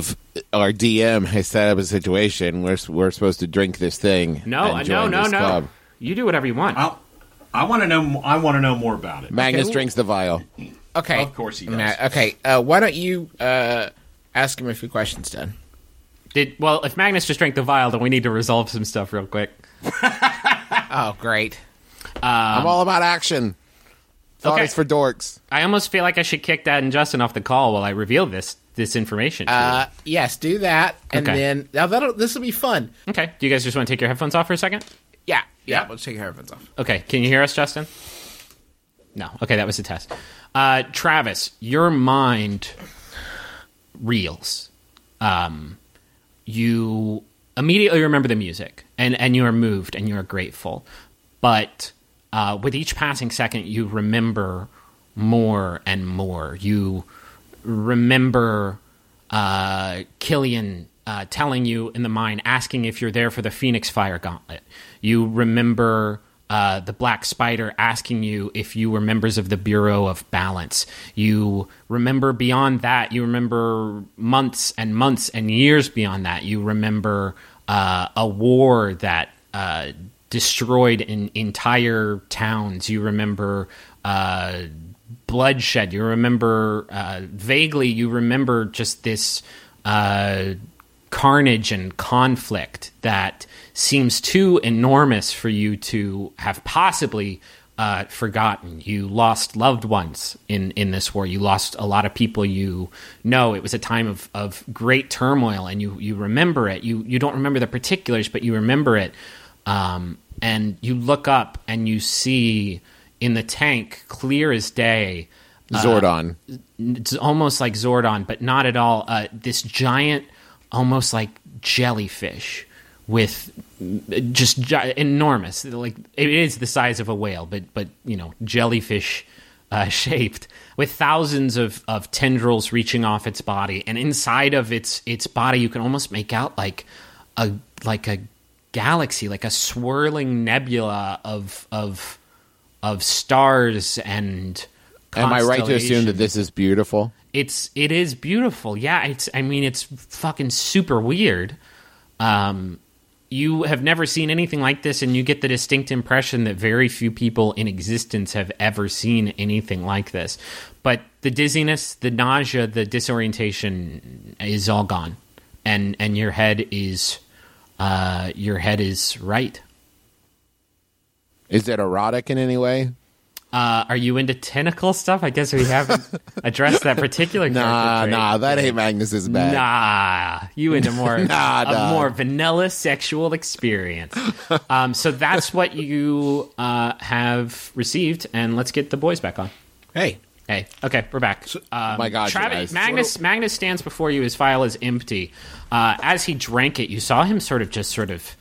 our D M has set up a situation where we're supposed to drink this thing. No, and uh, no, join no, this no. club. You do whatever you want. I'll, I want to know. I want to know more about it. Magnus Okay. drinks the vial. Okay. Of course he does. Ma- Okay. Uh, why don't you uh, ask him a few questions, then? Did well if Magnus just drank the vial, then we need to resolve some stuff real quick. Oh, great. I'm all about action. Thought okay. it's for dorks. I almost feel like I should kick Dad and Justin off the call while I reveal this this information. To Uh, yes, do that, and Okay. then now that'll this will be fun. you. Okay. Do you guys just want to take your headphones off for a second? Yeah, yeah. Yeah. Let's take our headphones off. Okay. Can you hear us, Justin? No. Okay, that was a test. Uh, Travis, your mind reels. Um, you immediately remember the music, and, and you are moved, and you are grateful. But uh, with each passing second, you remember more and more. You remember uh, Killian uh, telling you in the mine, asking if you're there for the Phoenix Fire Gauntlet. You remember uh, the Black Spider asking you if you were members of the Bureau of Balance. You remember beyond that, you remember months and months and years beyond that. You remember uh, a war that uh, destroyed in, entire towns. You remember uh, bloodshed. You remember uh, vaguely. You remember just this uh, carnage and conflict that seems too enormous for you to have possibly uh, forgotten. You lost loved ones in, in this war. You lost a lot of people you know. It was a time of, of great turmoil, and you, you remember it. You you don't remember the particulars, but you remember it. Um, and you look up and you see in the tank, clear as day, Zordon. it's almost like Zordon, but not at all. Uh, this giant, almost like jellyfish with just gi- enormous, like it is the size of a whale, but but you know, jellyfish uh, shaped, with thousands of, of tendrils reaching off its body, and inside of its its body, you can almost make out like a like a galaxy, like a swirling nebula of of of stars and. Am I right to assume that this is beautiful? It's it is beautiful. Yeah, it's I mean it's fucking super weird. Um you have never seen anything like this, and you get the distinct impression that very few people in existence have ever seen anything like this. But the dizziness, the nausea, the disorientation is all gone. And and your head is uh your head is right. Is it erotic in any way? Uh, are you into tentacle stuff? I guess we haven't addressed that particular character Nah, trait. nah, that ain't Magnus's bag. Nah, you into more Nah, a dog. more vanilla sexual experience. um, so that's what you uh, have received, and let's get the boys back on. Hey, Hey, okay, we're back. Um, my God, you Travis, guys. Magnus, Magnus stands before you. His vial is empty. Uh, as he drank it, you saw him sort of just sort of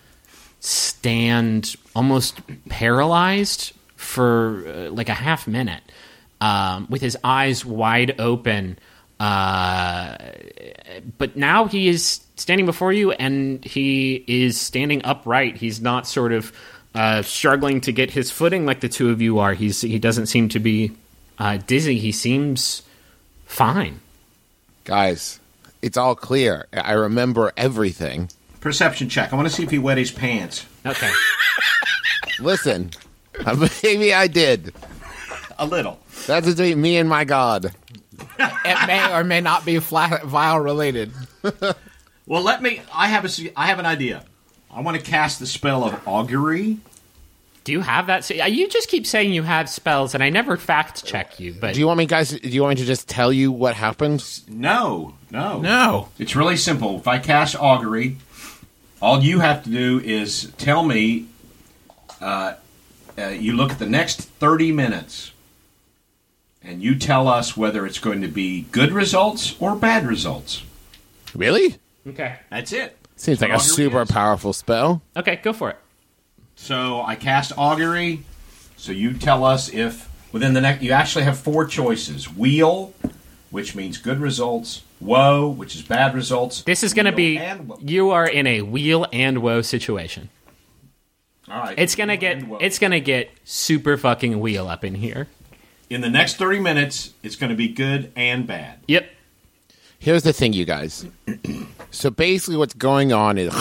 stand almost paralyzed for uh, like a half minute, um, with his eyes wide open. Uh, but now he is standing before you, and he is standing upright. He's not sort of uh, struggling to get his footing like the two of you are. He's he doesn't seem to be uh, dizzy. He seems fine. Guys, it's all clear. I remember everything. Perception check. I want to see if he wet his pants. Okay. Listen, maybe I did. A little. That's between me and my God. it may or may not be flat vial related. Well, let me. I have a. s- I have an idea. I want to cast the spell of augury. Do you have that? See, you just keep saying you have spells, and I never fact check you. But Do you want me, guys? Do you want me to just tell you what happened? No, no, No. It's really simple. If I cast augury, all you have to do is tell me. Uh, uh, you look at the next thirty minutes, and you tell us whether it's going to be good results or bad results. Really? okay, That's it. Seems like a Augury super is. powerful spell. okay, go for it. So I cast augury. So you tell us if within the next. You actually have four choices: wheel, which means good results; woe, which is bad results. This is going to wheel, be. and woe. You are in a wheel and woe situation. All right. It's gonna wheel get. and woe. It's gonna get super fucking wheel up in here. In the next thirty minutes, it's going to be good and bad. Yep. Here's the thing, you guys. So basically what's going on is...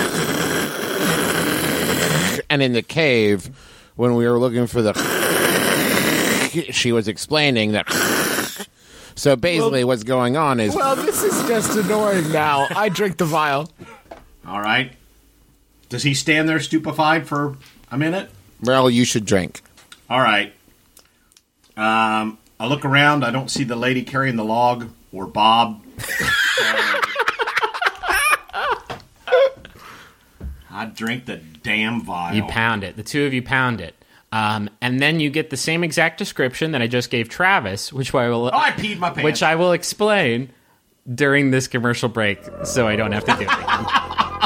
And in the cave, when we were looking for the... She was explaining that... So basically Well- what's going on is... Well, this is just annoying now. I drink the vial. All right. Does he stand there stupefied for a minute? Well, you should drink. All right. Um, I look around. I don't see the lady carrying the log or Bob. Uh, I drink the damn vial. You pound it. The two of you pound it. Um, and then you get the same exact description that I just gave Travis, which I will, Oh, I peed my pants. which I will explain during this commercial break, so I don't have to do it.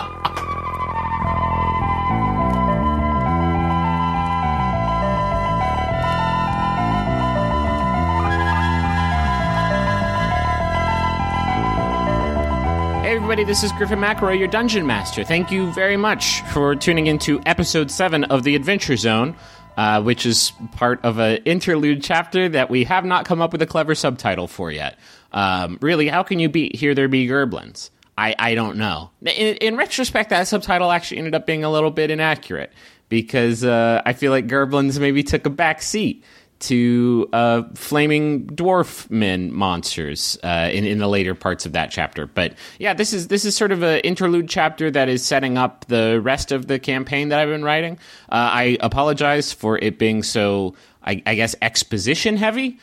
Hey everybody, this is Griffin McElroy, your Dungeon Master. Thank you very much for tuning into Episode seven of The Adventure Zone, uh, which is part of an interlude chapter that we have not come up with a clever subtitle for yet. Um, really, how can you beat Here There Be Gerblins? I, I don't know. In, in retrospect, that subtitle actually ended up being a little bit inaccurate, because uh, I feel like Gerblins maybe took a back seat to uh, flaming dwarf men monsters uh, in in the later parts of that chapter. But yeah, this is this is sort of an interlude chapter that is setting up the rest of the campaign that I've been writing. Uh, I apologize for it being so, I, I guess, exposition heavy,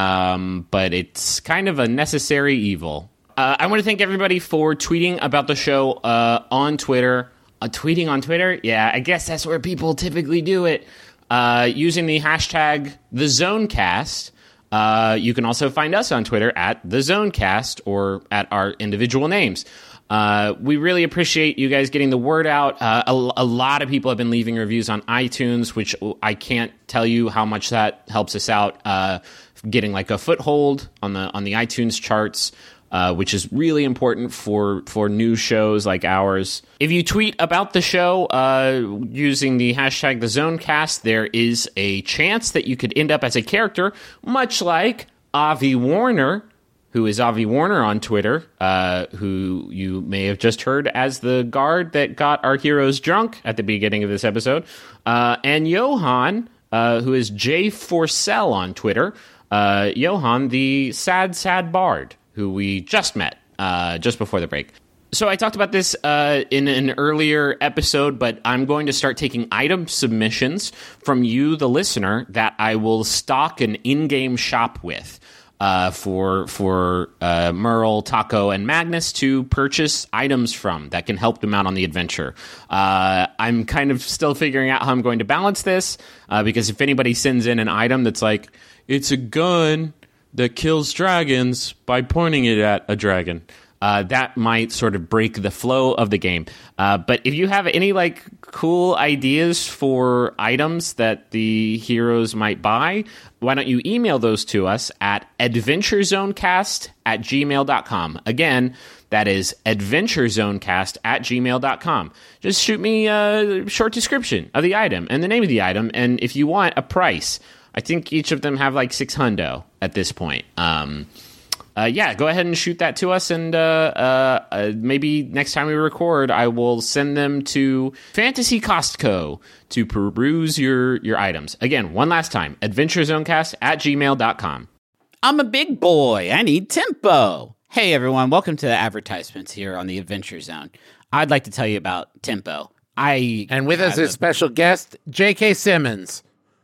um, but it's kind of a necessary evil. Uh, I want to thank everybody for tweeting about the show uh, on Twitter. Uh, tweeting on Twitter? Yeah, I guess that's where people typically do it. Uh, using the hashtag TheZonecast. Uh, you can also find us on Twitter at TheZonecast or at our individual names. Uh, we really appreciate you guys getting the word out. Uh, a, a lot of people have been leaving reviews on iTunes, which I can't tell you how much that helps us out, uh, getting like a foothold on the on the iTunes charts. Uh, which is really important for, for new shows like ours. If you tweet about the show uh, using the hashtag TheZonecast, there is a chance that you could end up as a character, much like Avi Warner, who is Avi Warner on Twitter, uh, who you may have just heard as the guard that got our heroes drunk at the beginning of this episode, uh, and Johan, uh, who is Jay Forcell on Twitter, uh, Johan, the sad, sad bard, who we just met uh, just before the break. So I talked about this uh, in an earlier episode, but I'm going to start taking item submissions from you, the listener, that I will stock an in-game shop with uh, for for uh, Merle, Taco, and Magnus to purchase items from that can help them out on the adventure. Uh, I'm kind of still figuring out how I'm going to balance this, uh, because if anybody sends in an item that's like, it's a gun that kills dragons by pointing it at a dragon, Uh, that might sort of break the flow of the game. Uh, but if you have any like cool ideas for items that the heroes might buy, why don't you email those to us at adventurezonecast at gmail dot com. Again, that is adventurezonecast at gmail dot com. Just shoot me a short description of the item and the name of the item, and if you want, a price. I think each of them have like six hundo at this point. Um, uh, yeah, go ahead and shoot that to us, and uh, uh, uh, maybe next time we record, I will send them to Fantasy Costco to peruse your, your items. Again, one last time, adventurezonecast at gmail dot com. I'm a big boy. I need tempo. Hey, everyone. Welcome to the advertisements here on the Adventure Zone. I'd like to tell you about tempo. I And with us have is special guest, J K. Simmons.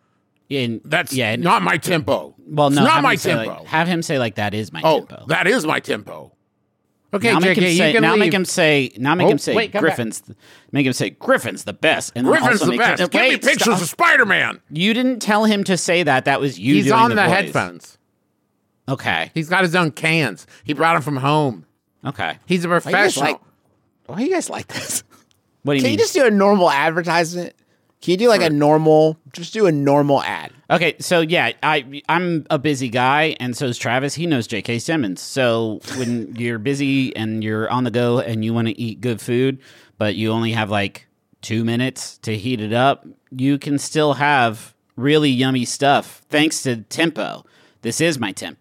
In, That's yeah, and- not my tempo. well, no, it's not have my him say, tempo. Like, have him say like that is my oh, tempo. that is my tempo. Okay, now J make K, him you say. can Now leave. make him say. Now make Oh, him say. wait, come Griffin's. The, make him say Griffin's the best. And then Griffin's also the make best. Him, Give me wait, pictures stop. of Spider-Man. You didn't tell him to say that. That was you. He's doing on the, the voice. headphones. Okay. He's got his own cans. He brought them from home. Okay. He's a Why you guys professional. like? Why do you guys like this? What do you Can mean? you just do a normal advertisement? Can you do like a normal? Just do a normal ad. Okay, so yeah, I I'm a busy guy, and so is Travis. He knows J K. Simmons. So when you're busy and you're on the go and you want to eat good food, but you only have like two minutes to heat it up, you can still have really yummy stuff thanks to tempo. This is my tempo.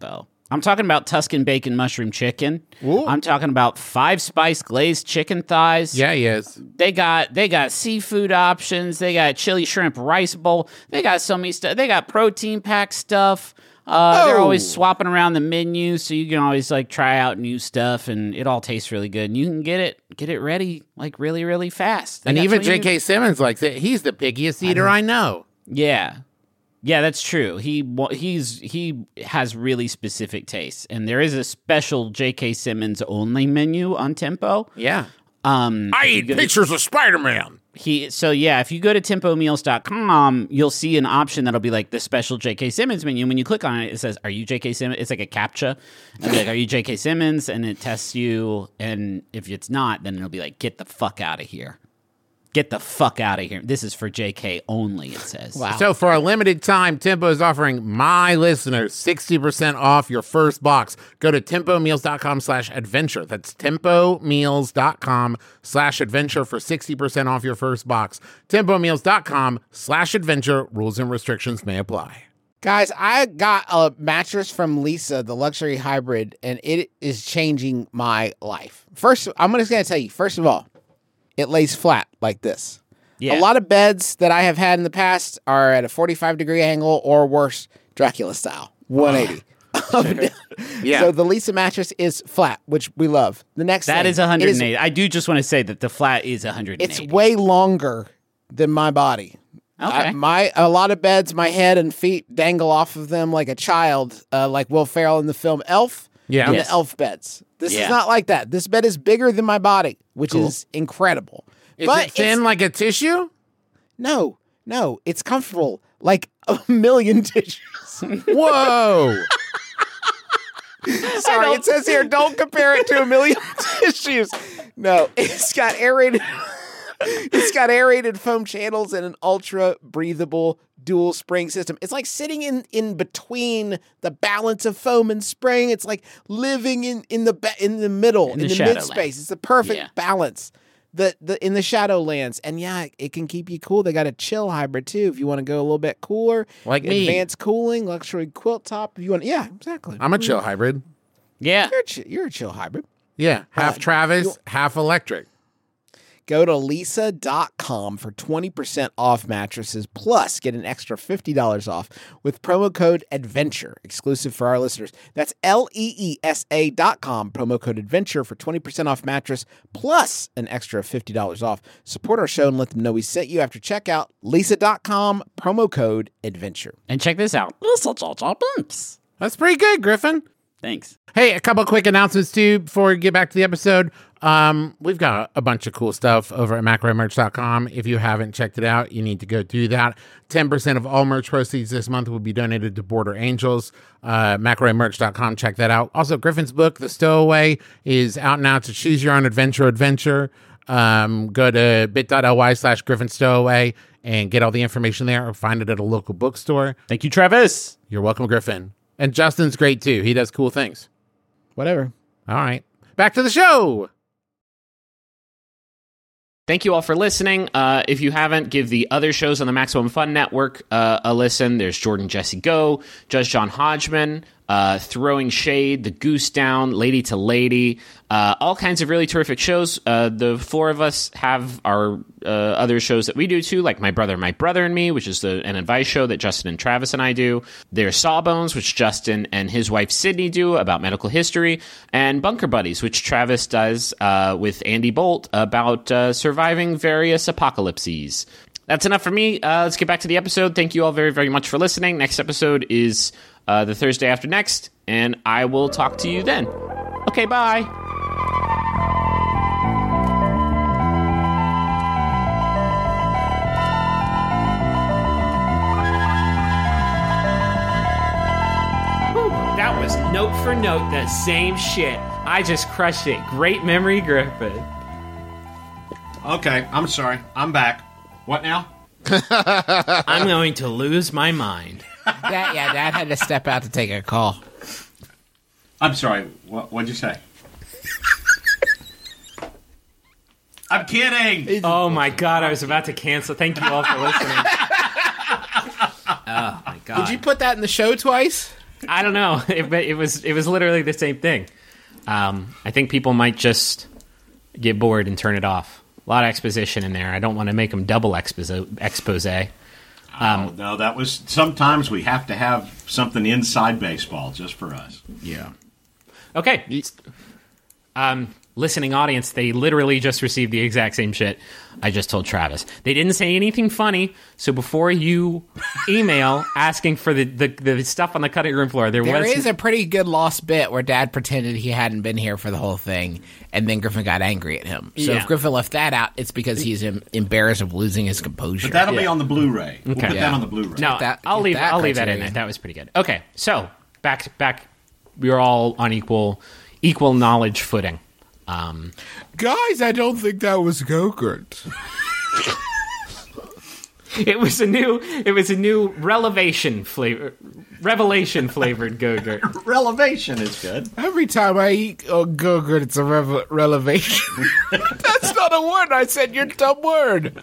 I'm talking about Tuscan bacon mushroom chicken. Ooh. I'm talking about five spice glazed chicken thighs. Yeah, he is. They got they got seafood options. They got chili shrimp rice bowl. They got so many stuff. They got protein pack stuff. Uh, oh. They're always swapping around the menu, so you can always like try out new stuff, and it all tastes really good. And you can get it get it ready like really really fast. They and even J K. Simmons likes it. He's the pickiest eater I, I know. Yeah. Yeah, that's true. He he's he has really specific tastes, and there is a special J K. Simmons only menu on Tempo. Yeah, um, I eat pictures to, of Spider-Man. He so yeah, if you go to tempo meals dot com, you'll see an option that'll be like the special J K. Simmons menu. When you click on it, it says, "Are you J K. Simmons?" It's like a CAPTCHA, and like, "Are you J K. Simmons?" And it tests you, and if it's not, then it'll be like, "Get the fuck out of here." Get the fuck out of here. This is for J K only, it says. Wow. So for a limited time, Tempo is offering my listeners sixty percent off your first box. Go to tempo meals dot com slash adventure. That's tempo meals dot com slash adventure for sixty percent off your first box. tempo meals dot com slash adventure. Rules and restrictions may apply. Guys, I got a mattress from Leesa, the luxury hybrid, and it is changing my life. First, I'm just going to tell you, first of all, it lays flat like this. Yeah. A lot of beds that I have had in the past are at a forty-five degree angle or worse, Dracula style, one eighty. Yeah. So the Leesa mattress is flat, which we love. The next that thing, is one hundred eighty. Is, I do just want to say that the flat is one hundred eighty. It's way longer than my body. Okay. I, my a lot of beds, my head and feet dangle off of them like a child, uh, like Will Ferrell in the film Elf. Yeah. In Yes. the Elf beds. This Yeah. is not like that. This bed is bigger than my body, which Cool. is incredible. Is but it thin like a tissue? No, no, it's comfortable like a million tissues. Whoa. Sorry, it says here, don't compare it to a million tissues. No, it's got aerated. It's got aerated foam channels and an ultra breathable dual spring system. It's like sitting in, in between the balance of foam and spring. It's like living in, in the ba- in the middle, In in the the, mid Shadowlands. space. It's the perfect Yeah. balance. The the in the Shadowlands, and yeah, it can keep you cool. They got a chill hybrid too. If you want to go a little bit cooler, Like me. advanced cooling, luxury quilt top. If you want, yeah, exactly. I'm a chill hybrid. Yeah. You're a, chi- you're a chill hybrid. Yeah. Half Uh, Travis, you- half electric. Go to leesa dot com for twenty percent off mattresses, plus get an extra fifty dollars off with promo code ADVENTURE, exclusive for our listeners. That's L E E S A dot com, promo code ADVENTURE for twenty percent off mattress, plus an extra fifty dollars off. Support our show and let them know we sent you after checkout. leesa dot com, promo code ADVENTURE. And check this out. That's pretty good, Griffin. Thanks. Hey, a couple quick announcements too before we get back to the episode. Um, we've got a bunch of cool stuff over at macro merch dot com. If you haven't checked it out, you need to go do that. ten percent of all merch proceeds this month will be donated to Border Angels. Uh, macro merch dot com, check that out. Also, Griffin's book, The Stowaway, is out now to choose your own adventure adventure. Um, go to bit.ly slash Griffin Stowaway and get all the information there, or find it at a local bookstore. Thank you, Travis. You're welcome, Griffin. And Justin's great too. He does cool things. Whatever. All right. Back to the show. Thank you all for listening. Uh, if you haven't, give the other shows on the Maximum Fun Network uh, a listen. There's Jordan Jesse Go, Judge John Hodgman, uh, Throwing Shade, The Goose Down, Lady to Lady, uh, all kinds of really terrific shows. Uh, the four of us have our uh, other shows that we do too, like My Brother, My Brother and Me, which is the, an advice show that Justin and Travis and I do. There's Sawbones, which Justin and his wife Sydney do about medical history, and Bunker Buddies, which Travis does uh, with Andy Bolt about uh, surviving various apocalypses. That's enough for me. Uh, let's get back to the episode. Thank you all very, very much for listening. Next episode is uh, the Thursday after next, and I will talk to you then. Okay, bye. That was note for note the same shit. I just crushed it. Great memory, Griffin. Okay, I'm sorry. I'm back. What now? I'm going to lose my mind. Dad, yeah, Dad had to step out to take a call. I'm sorry. What, what'd you say? I'm kidding. Oh my god, I was about to cancel. Thank you all for listening. Oh my god. Did you put that in the show twice? I don't know. It, it was it was literally the same thing. Um, I think people might just get bored and turn it off. A lot of exposition in there. I don't want to make them double expose. expose. Um, oh, no, that was sometimes we have to have something inside baseball just for us. Yeah. Okay. Um, listening audience, they literally just received the exact same shit I just told Travis. They didn't say anything funny, so before you email asking for the, the, the stuff on the cutting room floor, there, There was... is a pretty good lost bit where Dad pretended he hadn't been here for the whole thing, and then Griffin got angry at him. So Yeah. if Griffin left that out, it's because he's em- embarrassed of losing his composure. But that'll be on the Blu-ray. We'll Okay. put Yeah. that on the Blu-ray. No, that- I'll get leave. that I'll leave that in criteria. there. That was pretty good. Okay, so back back, we're all on equal equal knowledge footing. Um, Guys, I don't think that was Go-Gurt. it was a new. It was a new relevation flavor, revelation flavored Go-Gurt. Relevation is good. Every time I eat oh, Go-Gurt, it's a rev- relevation. That's not a word. I said your dumb word.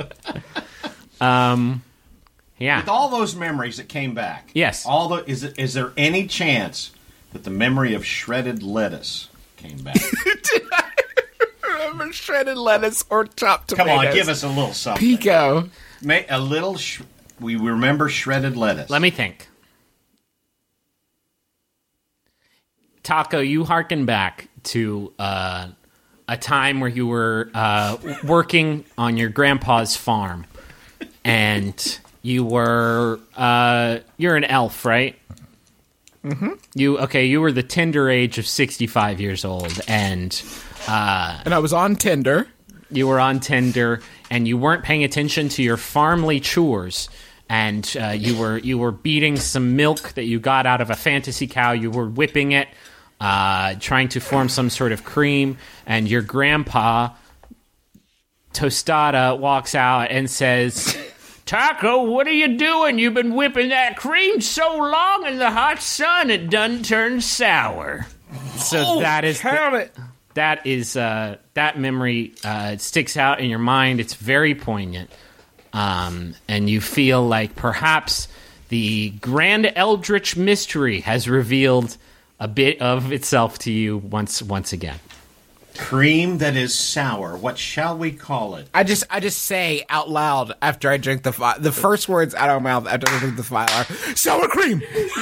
Um, With yeah. all those memories that came back. Yes. All the is it, is there any chance that the memory of shredded lettuce came back? Remember shredded lettuce or chopped Come tomatoes? on, give us a little something. Pico. Ma- a little. Sh- we remember shredded lettuce. Let me think. Taco, you hearken back to uh, a time where you were uh, working on your grandpa's farm, and you were uh, you're an elf, right? Mm-hmm. You okay? You were the tender age of sixty-five years old, and uh, And I was on Tinder. you were on Tinder, and you weren't paying attention to your farmly chores, and uh, you were you were beating some milk that you got out of a fantasy cow. You were whipping it, uh, trying to form some sort of cream, and your grandpa Tostada walks out and says, "Taco, what are you doing? You've been whipping that cream so long in the hot sun it done turned sour." So that is the- that is uh, that memory uh, sticks out in your mind. It's very poignant, um, and you feel like perhaps the grand eldritch mystery has revealed a bit of itself to you once once again. Cream that is sour. What shall we call it? I just I just say out loud after I drink the fi- the first words out of my mouth after I drink the file are sour cream.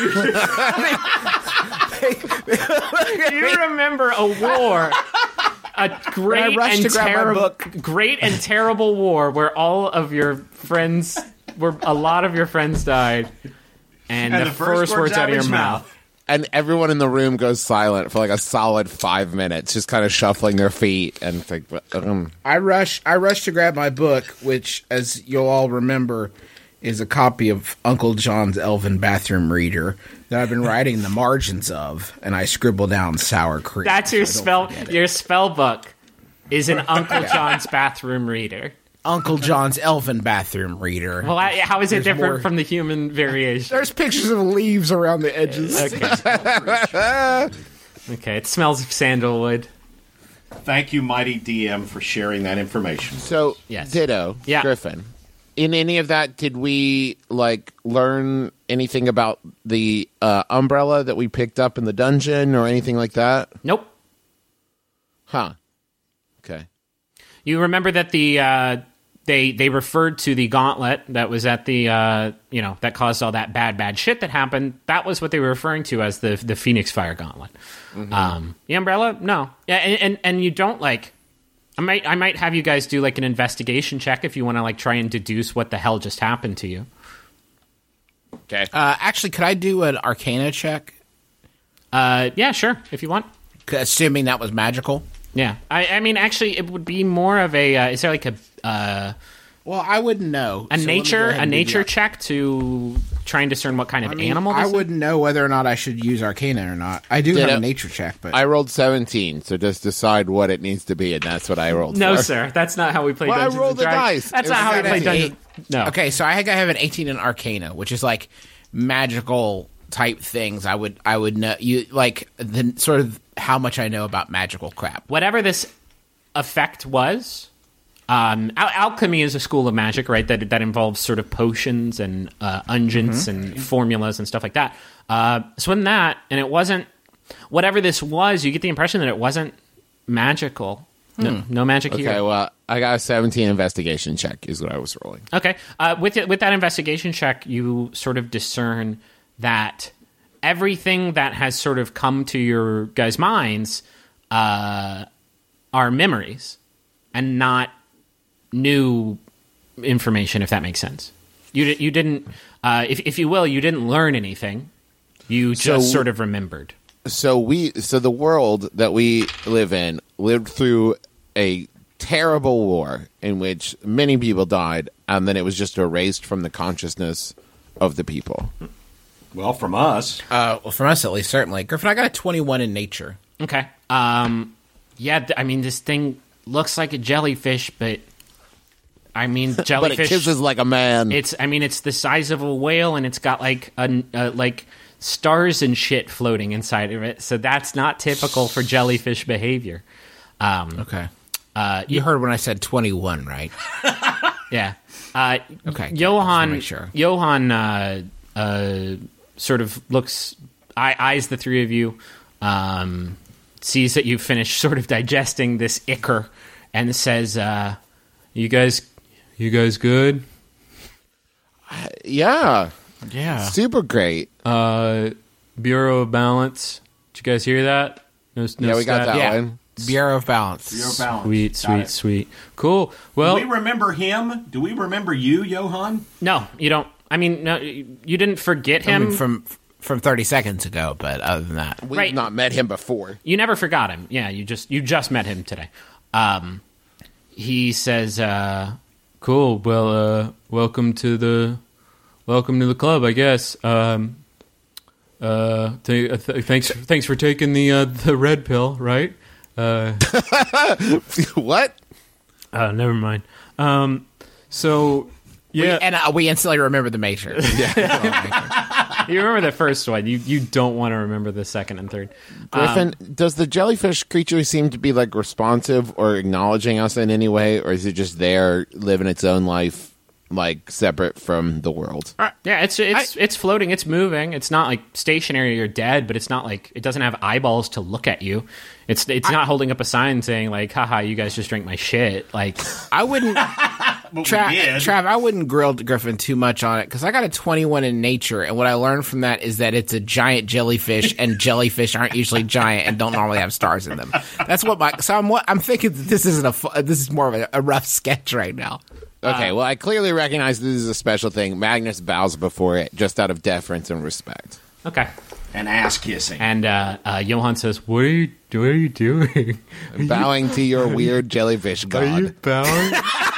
You remember a war, a great rushed and to grab my terrible, book. great and terrible war where all of your friends, where a lot of your friends died, and, And the, first, words out of your his mouth. And everyone in the room goes silent for like a solid five minutes, just kind of shuffling their feet and it's like, um. I rush I rush to grab my book, which, as you'll all remember, is a copy of Uncle John's Elven Bathroom Reader that I've been writing the margins of, and I scribble down sour cream. That's your so I don't spell. forget it. Your spell book is an Uncle John's bathroom reader. Uncle John's Elven Bathroom Reader. Well, I- how is it There's different more- from the human variation? There's pictures of leaves around the edges. Okay. Okay, it smells of sandalwood. Thank you, Mighty D M, for sharing that information. So, Yes. Ditto, Yeah. Griffin, in any of that, did we, like, learn anything about the uh, umbrella that we picked up in the dungeon or anything like that? Nope. Huh. Okay. You remember that the uh, they they referred to the gauntlet that was at the uh, you know that caused all that bad bad shit that happened. That was what they were referring to as the the Phoenix Fire Gauntlet. Um, the umbrella, no, yeah, and, and and you don't like. I might I might have you guys do like an investigation check if you want to like try and deduce what the hell just happened to you. Okay. Uh, actually, could I do an Arcana check? Uh, yeah, sure, if you want. Assuming that was magical. Yeah, I, I mean, actually, it would be more of a. Uh, is there like a uh, Well, I wouldn't know. a So let me nature go ahead a and do nature that. check to try and discern what kind of I mean, animal? I This is? wouldn't know whether or not I should use Arcana or not. I do Did have it- a nature check, but I rolled seventeen, so just decide what it needs to be, and that's what I rolled No, for. sir. That's not how we play Well, I Dungeons rolled and the Dragons. dice. That's It not was how we at play an Dungeons. No. Okay, so I think I have an eighteen in Arcana, which is like magical type things. I would I would know you like the sort of how much I know about magical crap. Whatever this effect was, Um, al- alchemy is a school of magic, right? That that involves sort of potions and uh, unguents Mm-hmm. and formulas and stuff like that. Uh, so in that, and it wasn't whatever this was. You get the impression that it wasn't magical. No, Hmm. no magic Okay, here. well, I got a seventeen investigation check is what I was rolling. Okay. Uh, with it, with that investigation check, you sort of discern that everything that has sort of come to your guys' minds uh, are memories and not new information, if that makes sense. You di- you didn't, uh, if if you will, you didn't learn anything. You just So- sort of remembered. So we, so the world that we live in lived through a terrible war in which many people died, and then it was just erased from the consciousness of the people. Well, from us, Uh, well, from us at least, certainly. Griffin, I got a twenty-one in nature. Okay. Um, yeah, th- I mean, this thing looks like a jellyfish, but I mean, But it jellyfish. kisses like a man. It's, I mean, it's the size of a whale, and it's got like a uh, like stars and shit floating inside of it. So that's not typical for jellyfish behavior. Um, Okay. uh, You heard when I said twenty-one, right? yeah. Uh, Okay, good. Johann. Just wanna make sure. Johann uh, uh, sort of looks, eye, eyes the three of you, um, sees that you've finished sort of digesting this ichor, and says, uh, You guys, you guys good? yeah, Yeah. super great. Uh, Bureau of Balance. Did you guys hear that? No, no Yeah, we got stat? that Yeah. one. Bureau of Balance. Bureau of Balance. Sweet, Got sweet, it. sweet. Cool. Well, Do we remember him? Do we remember you, Johan? no, you don't. I mean, no, you didn't forget I him. mean, from from thirty seconds ago, but other than that, We've Right. not met him before. You never forgot him. Yeah, you just you just met him today. Um, he says, uh, cool. Well, uh, welcome to the welcome to the club, I guess. Um, uh, th- uh, th- thanks, thanks for taking the uh, the red pill, right? Uh, What? uh, never mind. Um, so yeah, and uh, we instantly remember the Matrix. you remember the first one. You you don't want to remember the second and third. Griffin, does the jellyfish creature seem to be like responsive or acknowledging us in any way, or is it just there living its own life, like separate from the world? Yeah, it's it's it's floating. It's moving. It's not like stationary or dead, but it's not like it doesn't have eyeballs to look at you. It's it's not holding up a sign saying like, "Haha, you guys just drink my shit." Like, I wouldn't, But Trav, we did. Trav, I wouldn't grill Griffin too much on it because I got a twenty-one in nature, and what I learned from that is that it's a giant jellyfish, and jellyfish aren't usually giant and don't normally have stars in them. That's what my. So I'm I'm thinking that this isn't a. fu- This is more of a, a rough sketch right now. Okay, well, I clearly recognize this is a special thing. Magnus bows before it, just out of deference and respect. okay. And ass kissing. And uh, uh, Johan says, what are you what are you doing? Bowing to your weird jellyfish Are you god. bowing?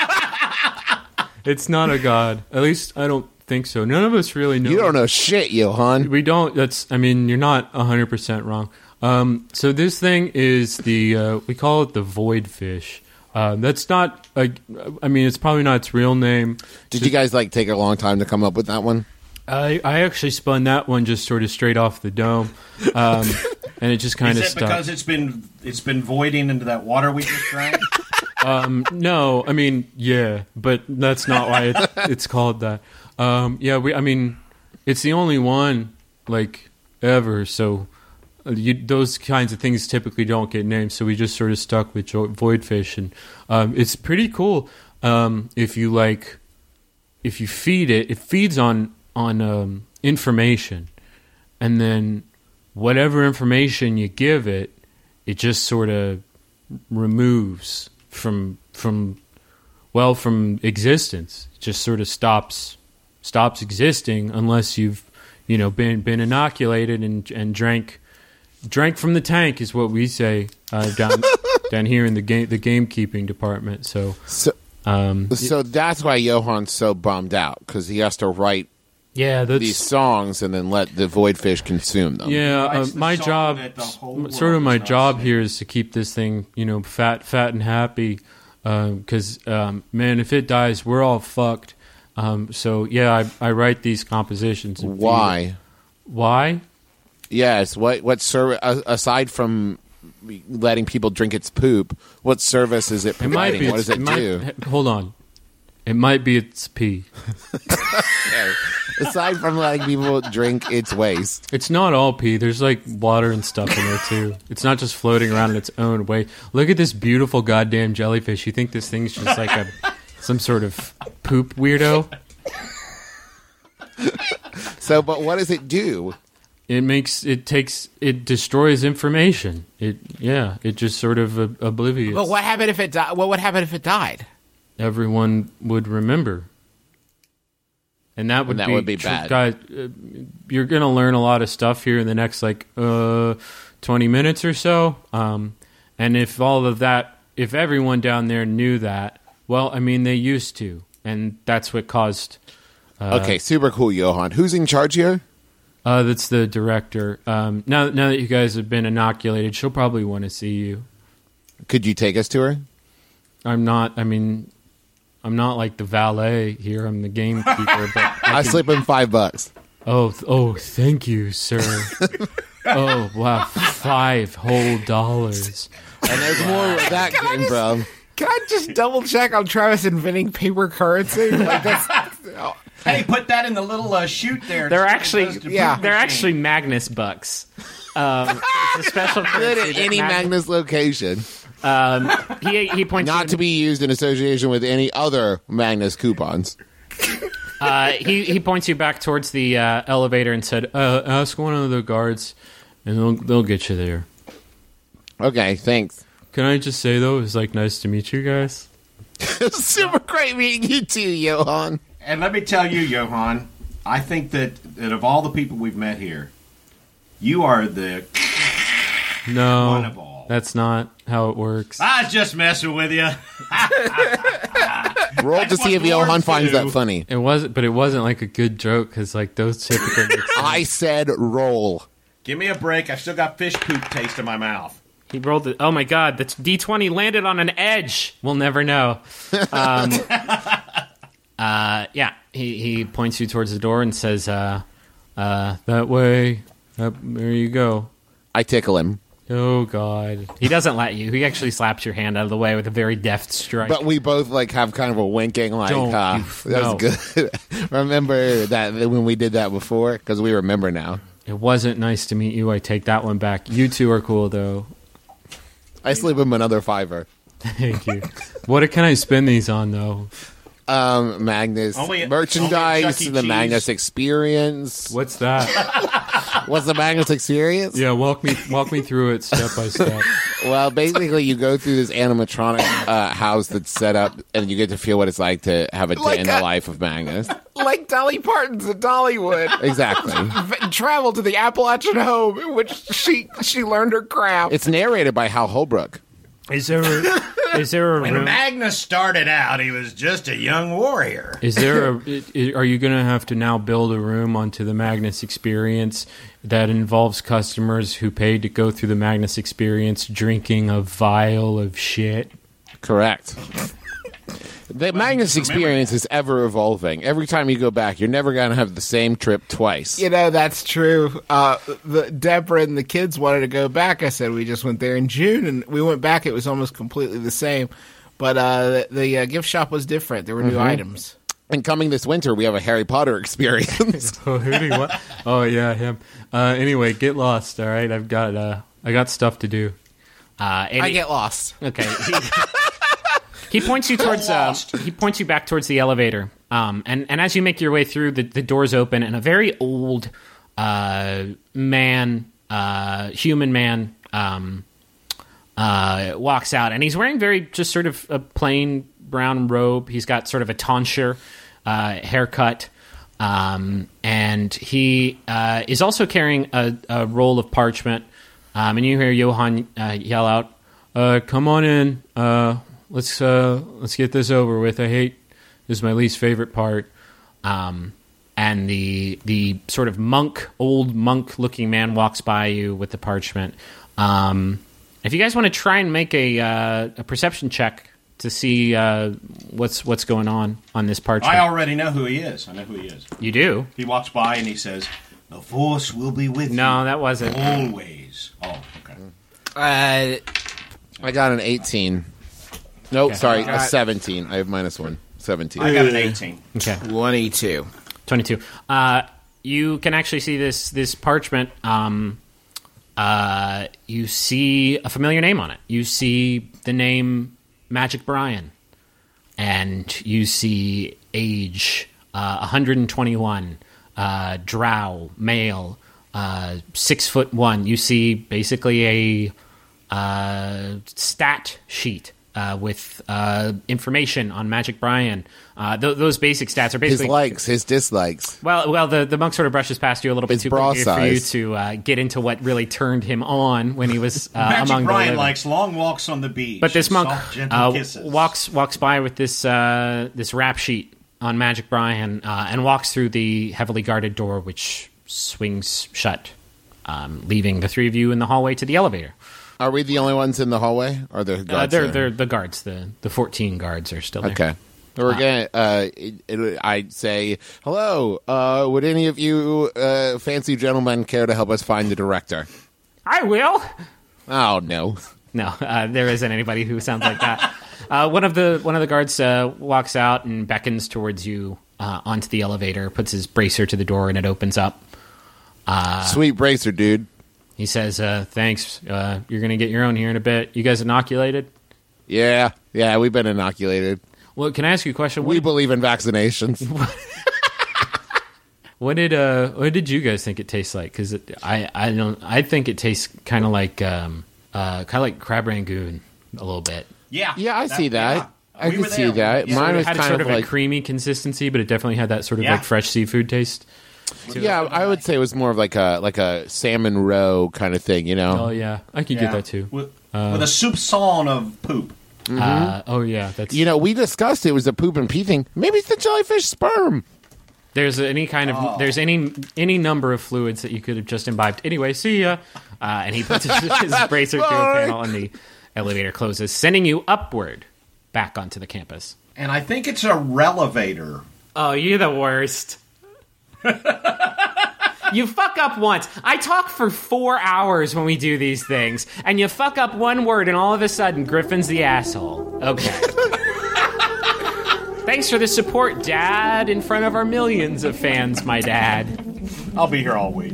It's not a god. At least I don't think so. None of us really know. You don't know shit, Johan. We don't. That's. I mean, you're not a hundred percent wrong. Um, so this thing is the. Uh, we call it the void fish. Uh, that's not. A, I mean, it's probably not its real name. Did you guys like take a long time to come up with that one? I, I actually spun that one just sort of straight off the dome, um, and it just kind Is of it stuck. because it's been it's been voiding into that water we just drank? Um, no, I mean, yeah, but that's not why it's, it's called that. Um, yeah, we. I mean, it's the only one like ever. So uh, you, those kinds of things typically don't get named. So we just sort of stuck with jo- voidfish, and um, it's pretty cool. Um, if you like, if you feed it, it feeds on on um, information, and then whatever information you give it, it just sort of removes from from well from existence. It just sort of stops stops existing unless you've you know been been inoculated and and drank drank from the tank is what we say uh, down down here in the game the gamekeeping department. So So, um, so that's why Johan's so bummed out, because he has to write yeah, that's these songs and then let the void fish consume them. Yeah, uh, Writes the my song job, that the whole m- sort of world my is not job singing. here is to keep this thing, you know, fat, fat and happy. Because um, man, if it dies, we're all fucked. Um, so yeah, I, I write these compositions. and feed it. Why? Why? Yes. What? What? Ser- a- aside from letting people drink its poop. What service is it It might providing? be. What its- does it, might- do? h- Hold on. It might be its pee. Aside from letting people drink its waste. It's not all pee. There's like water and stuff in there too. It's not just floating around in its own way. Look at this beautiful goddamn jellyfish. You think this thing's just like a some sort of poop weirdo? So, but what does it do? It makes it takes it destroys information. It yeah. It just sort of uh, oblivious. But what happened if it di- What would happen if it died? Everyone would remember. And that would And that be, would be tr- bad. Guys, uh, you're going to learn a lot of stuff here in the next like uh, twenty minutes or so. Um, and if all of that, if everyone down there knew that, well, I mean, they used to, and that's what caused. Uh, Okay, super cool, Johan. Who's in charge here? Uh, that's the director. Um, now, now that you guys have been inoculated, she'll probably want to see you. Could you take us to her? I'm not. I mean, I'm not like the valet here. I'm the gamekeeper. But I I can- slip him five bucks. Oh, th- oh, thank you, sir. Oh, wow, five whole dollars. And there's more where that came from. Can I just double check on Travis inventing paper currency? Like that's, oh, Hey, put that in the little uh, chute there. They're It actually, goes to yeah, poop they're machine. actually Magnus bucks. Um, it's a special Good currency at that any Mag- Magnus location. Um, he he points Not you, to be used in association with any other Magnus coupons. Uh, he he points you back towards the uh, elevator and said, uh, "Ask one of the guards, and they'll they'll get you there." Okay, thanks. Can I just say though, it's like nice to meet you guys. Super great meeting you too, Johan. And let me tell you, Johan, I think that, that of all the people we've met here, you are the No, one of all. that's not how it works. I was just messing with you. Roll to see if what Johan lords finds do. that funny. It wasn't, but it wasn't like a good joke because like those typically. Make sense. I said roll. Give me a break. I've still got fish poop taste in my mouth. He rolled it. Oh my god, the D twenty landed on an edge. We'll never know. Um, uh, yeah, he, he points you towards the door and says, uh, uh, that way. Up, there you go. I tickle him. Oh God. he doesn't let you. He actually slaps your hand out of the way with a very deft strike. But we both like have kind of a winking like, Don't uh, you- that no. was good. Remember that when we did that before? Because we remember now. It wasn't nice to meet you. I take that one back. You two are cool though. I slip him another fiver. Thank you. What can I spend these on though? Um, Magnus Only at- merchandise, only at Chuck E. the Cheese. Magnus experience. What's that? What's the Magnus experience? Yeah, walk me walk me through it step by step. Well, basically, you go through this animatronic uh, house that's set up, and you get to feel what it's like to have a day Like in the a- life of Magnus. like Dolly Parton's at Dollywood. Exactly. V- travel to the Appalachian home in which she she learned her craft. It's narrated by Hal Holbrook. is there a, is there a When room? Magnus started out, he was just a young warrior. Is there a? i- i- Are you going to have to now build a room onto the Magnus Experience that involves customers who paid to go through the Magnus Experience drinking a vial of shit? Correct. The Magnus experience is ever evolving. Every time you go back, you're never going to have the same trip twice. You know, that's true. Uh, the Deborah and the kids wanted to go back. I said we just went there in June, and we went back. It was almost completely the same, but uh, the, the uh, gift shop was different. There were new items. And coming this winter, we have a Harry Potter experience. Oh, who do you what? Oh, yeah, him. Uh, anyway, get lost. All right, I've got uh, I got stuff to do. Uh, and I he- get lost. Okay. He, he points you towards. Uh, he points you back towards the elevator. Um, and and as you make your way through, the, the doors open, and a very old uh, man, uh, human man, um, uh, walks out, and he's wearing very just sort of a plain brown robe. He's got sort of a tonsure uh, haircut. Um, and he uh, is also carrying a, a roll of parchment. Um, and you hear Johan uh, yell out, uh, "Come on in. Uh, let's uh, let's get this over with. I hate this is my least favorite part." Um, and the the sort of monk, old monk looking man walks by you with the parchment. Um, if you guys want to try and make a uh, a perception check to see uh, what's what's going on on this parchment, I already know who he is. I know who he is. you do. He walks by and he says, "The Force will be with No, you that wasn't. always." Oh, okay. Uh, I got an eighteen. Nope, sorry, a got- seventeen. I have minus one. seventeen. I got an eighteen. Okay. twenty-two. twenty-two. Uh, you can actually see this this parchment. Um, uh, you see a familiar name on it. You see the name Magic Brian, and you see age uh, one hundred twenty-one, uh, drow, male, uh, six foot one. You see basically a uh, stat sheet. Uh, with uh, information on Magic Brian. Uh, th- those basic stats are His basically... likes, his dislikes. Well, well, the, the monk sort of brushes past you a little bit His too bra quickly for you size. to uh, get into what really turned him on when he was uh, Magic among the Brian living. likes long walks on the beach. But this and monk soft, gentle uh, kisses. walks walks by with this uh, this rap sheet on Magic Brian uh, and walks through the heavily guarded door, which swings shut, um, leaving the three of you in the hallway to the elevator. Are we the only ones in the hallway? Or are there guards Uh, they're there? they're the guards. The the fourteen guards are still there. Okay. So we're gonna. Uh, it, it, I'd say hello. Uh, would any of you uh, fancy gentlemen care to help us find the director? I will. Oh no. No, uh, there isn't anybody who sounds like that. Uh, one of the one of the guards uh, walks out and beckons towards you uh, onto the elevator, puts his bracer to the door, and it opens up. Sweet bracer, dude. He says, uh, "Thanks. Uh, you're going to get your own here in a bit. You guys inoculated?" Yeah, yeah. We've been inoculated. Well, can I ask you a question? What We did, believe in vaccinations. what did uh, what did you guys think it tastes like? Because I I don't I think it tastes kind of like um, uh, kind of like crab rangoon a little bit. Yeah. Yeah, I see that. yeah. I We can were see there. that. Yeah. Mine It was had kind sort of of, like a creamy consistency, but it definitely had that sort of Yeah. like fresh seafood taste. yeah. I would say it was more of like a like a salmon roe kind of thing. You know. Oh yeah, I could Yeah. get that too. With, with a soupçon of poop. Uh, oh yeah, that's You know, we discussed it was a poop and pee thing. Maybe it's the jellyfish sperm. There's any kind of Oh. there's any any number of fluids that you could have just imbibed. Anyway, see ya. Uh, and he puts his, his bracer through a panel, and the elevator closes, sending you upward back onto the campus. And I think it's a relevator. Oh, you're the worst. You fuck up once. I talk for four hours when we do these things, and you fuck up one word, and all of a sudden, Griffin's the asshole. Okay. Thanks for the support, Dad, in front of our millions of fans, my dad. I'll be here all week.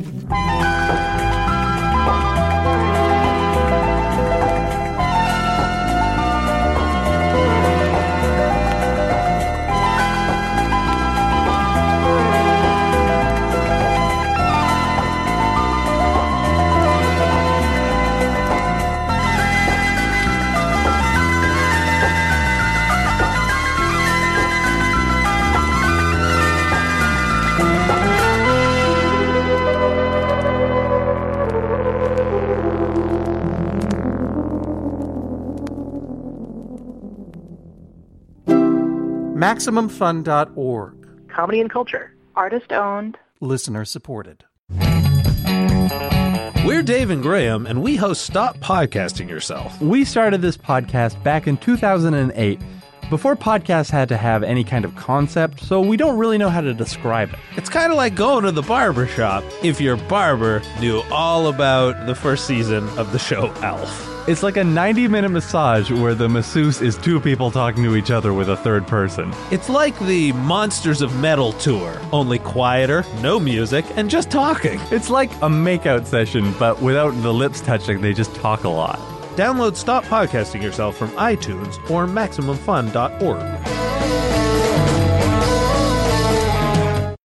Maximum Fun dot org. Comedy and culture. Artist owned. Listener supported. We're Dave and Graham, and we host Stop Podcasting Yourself. We started this podcast back in two thousand eight, before podcasts had to have any kind of concept, so we don't really know how to describe it. It's kind of like going to the barber shop if your barber knew all about the first season of the show Alf. It's like a ninety-minute massage where the masseuse is two people talking to each other with a third person. It's like the Monsters of Metal tour, only quieter, no music, and just talking. It's like a makeout session, but without the lips touching, they just talk a lot. Download Stop Podcasting Yourself from iTunes or Maximum Fun dot org.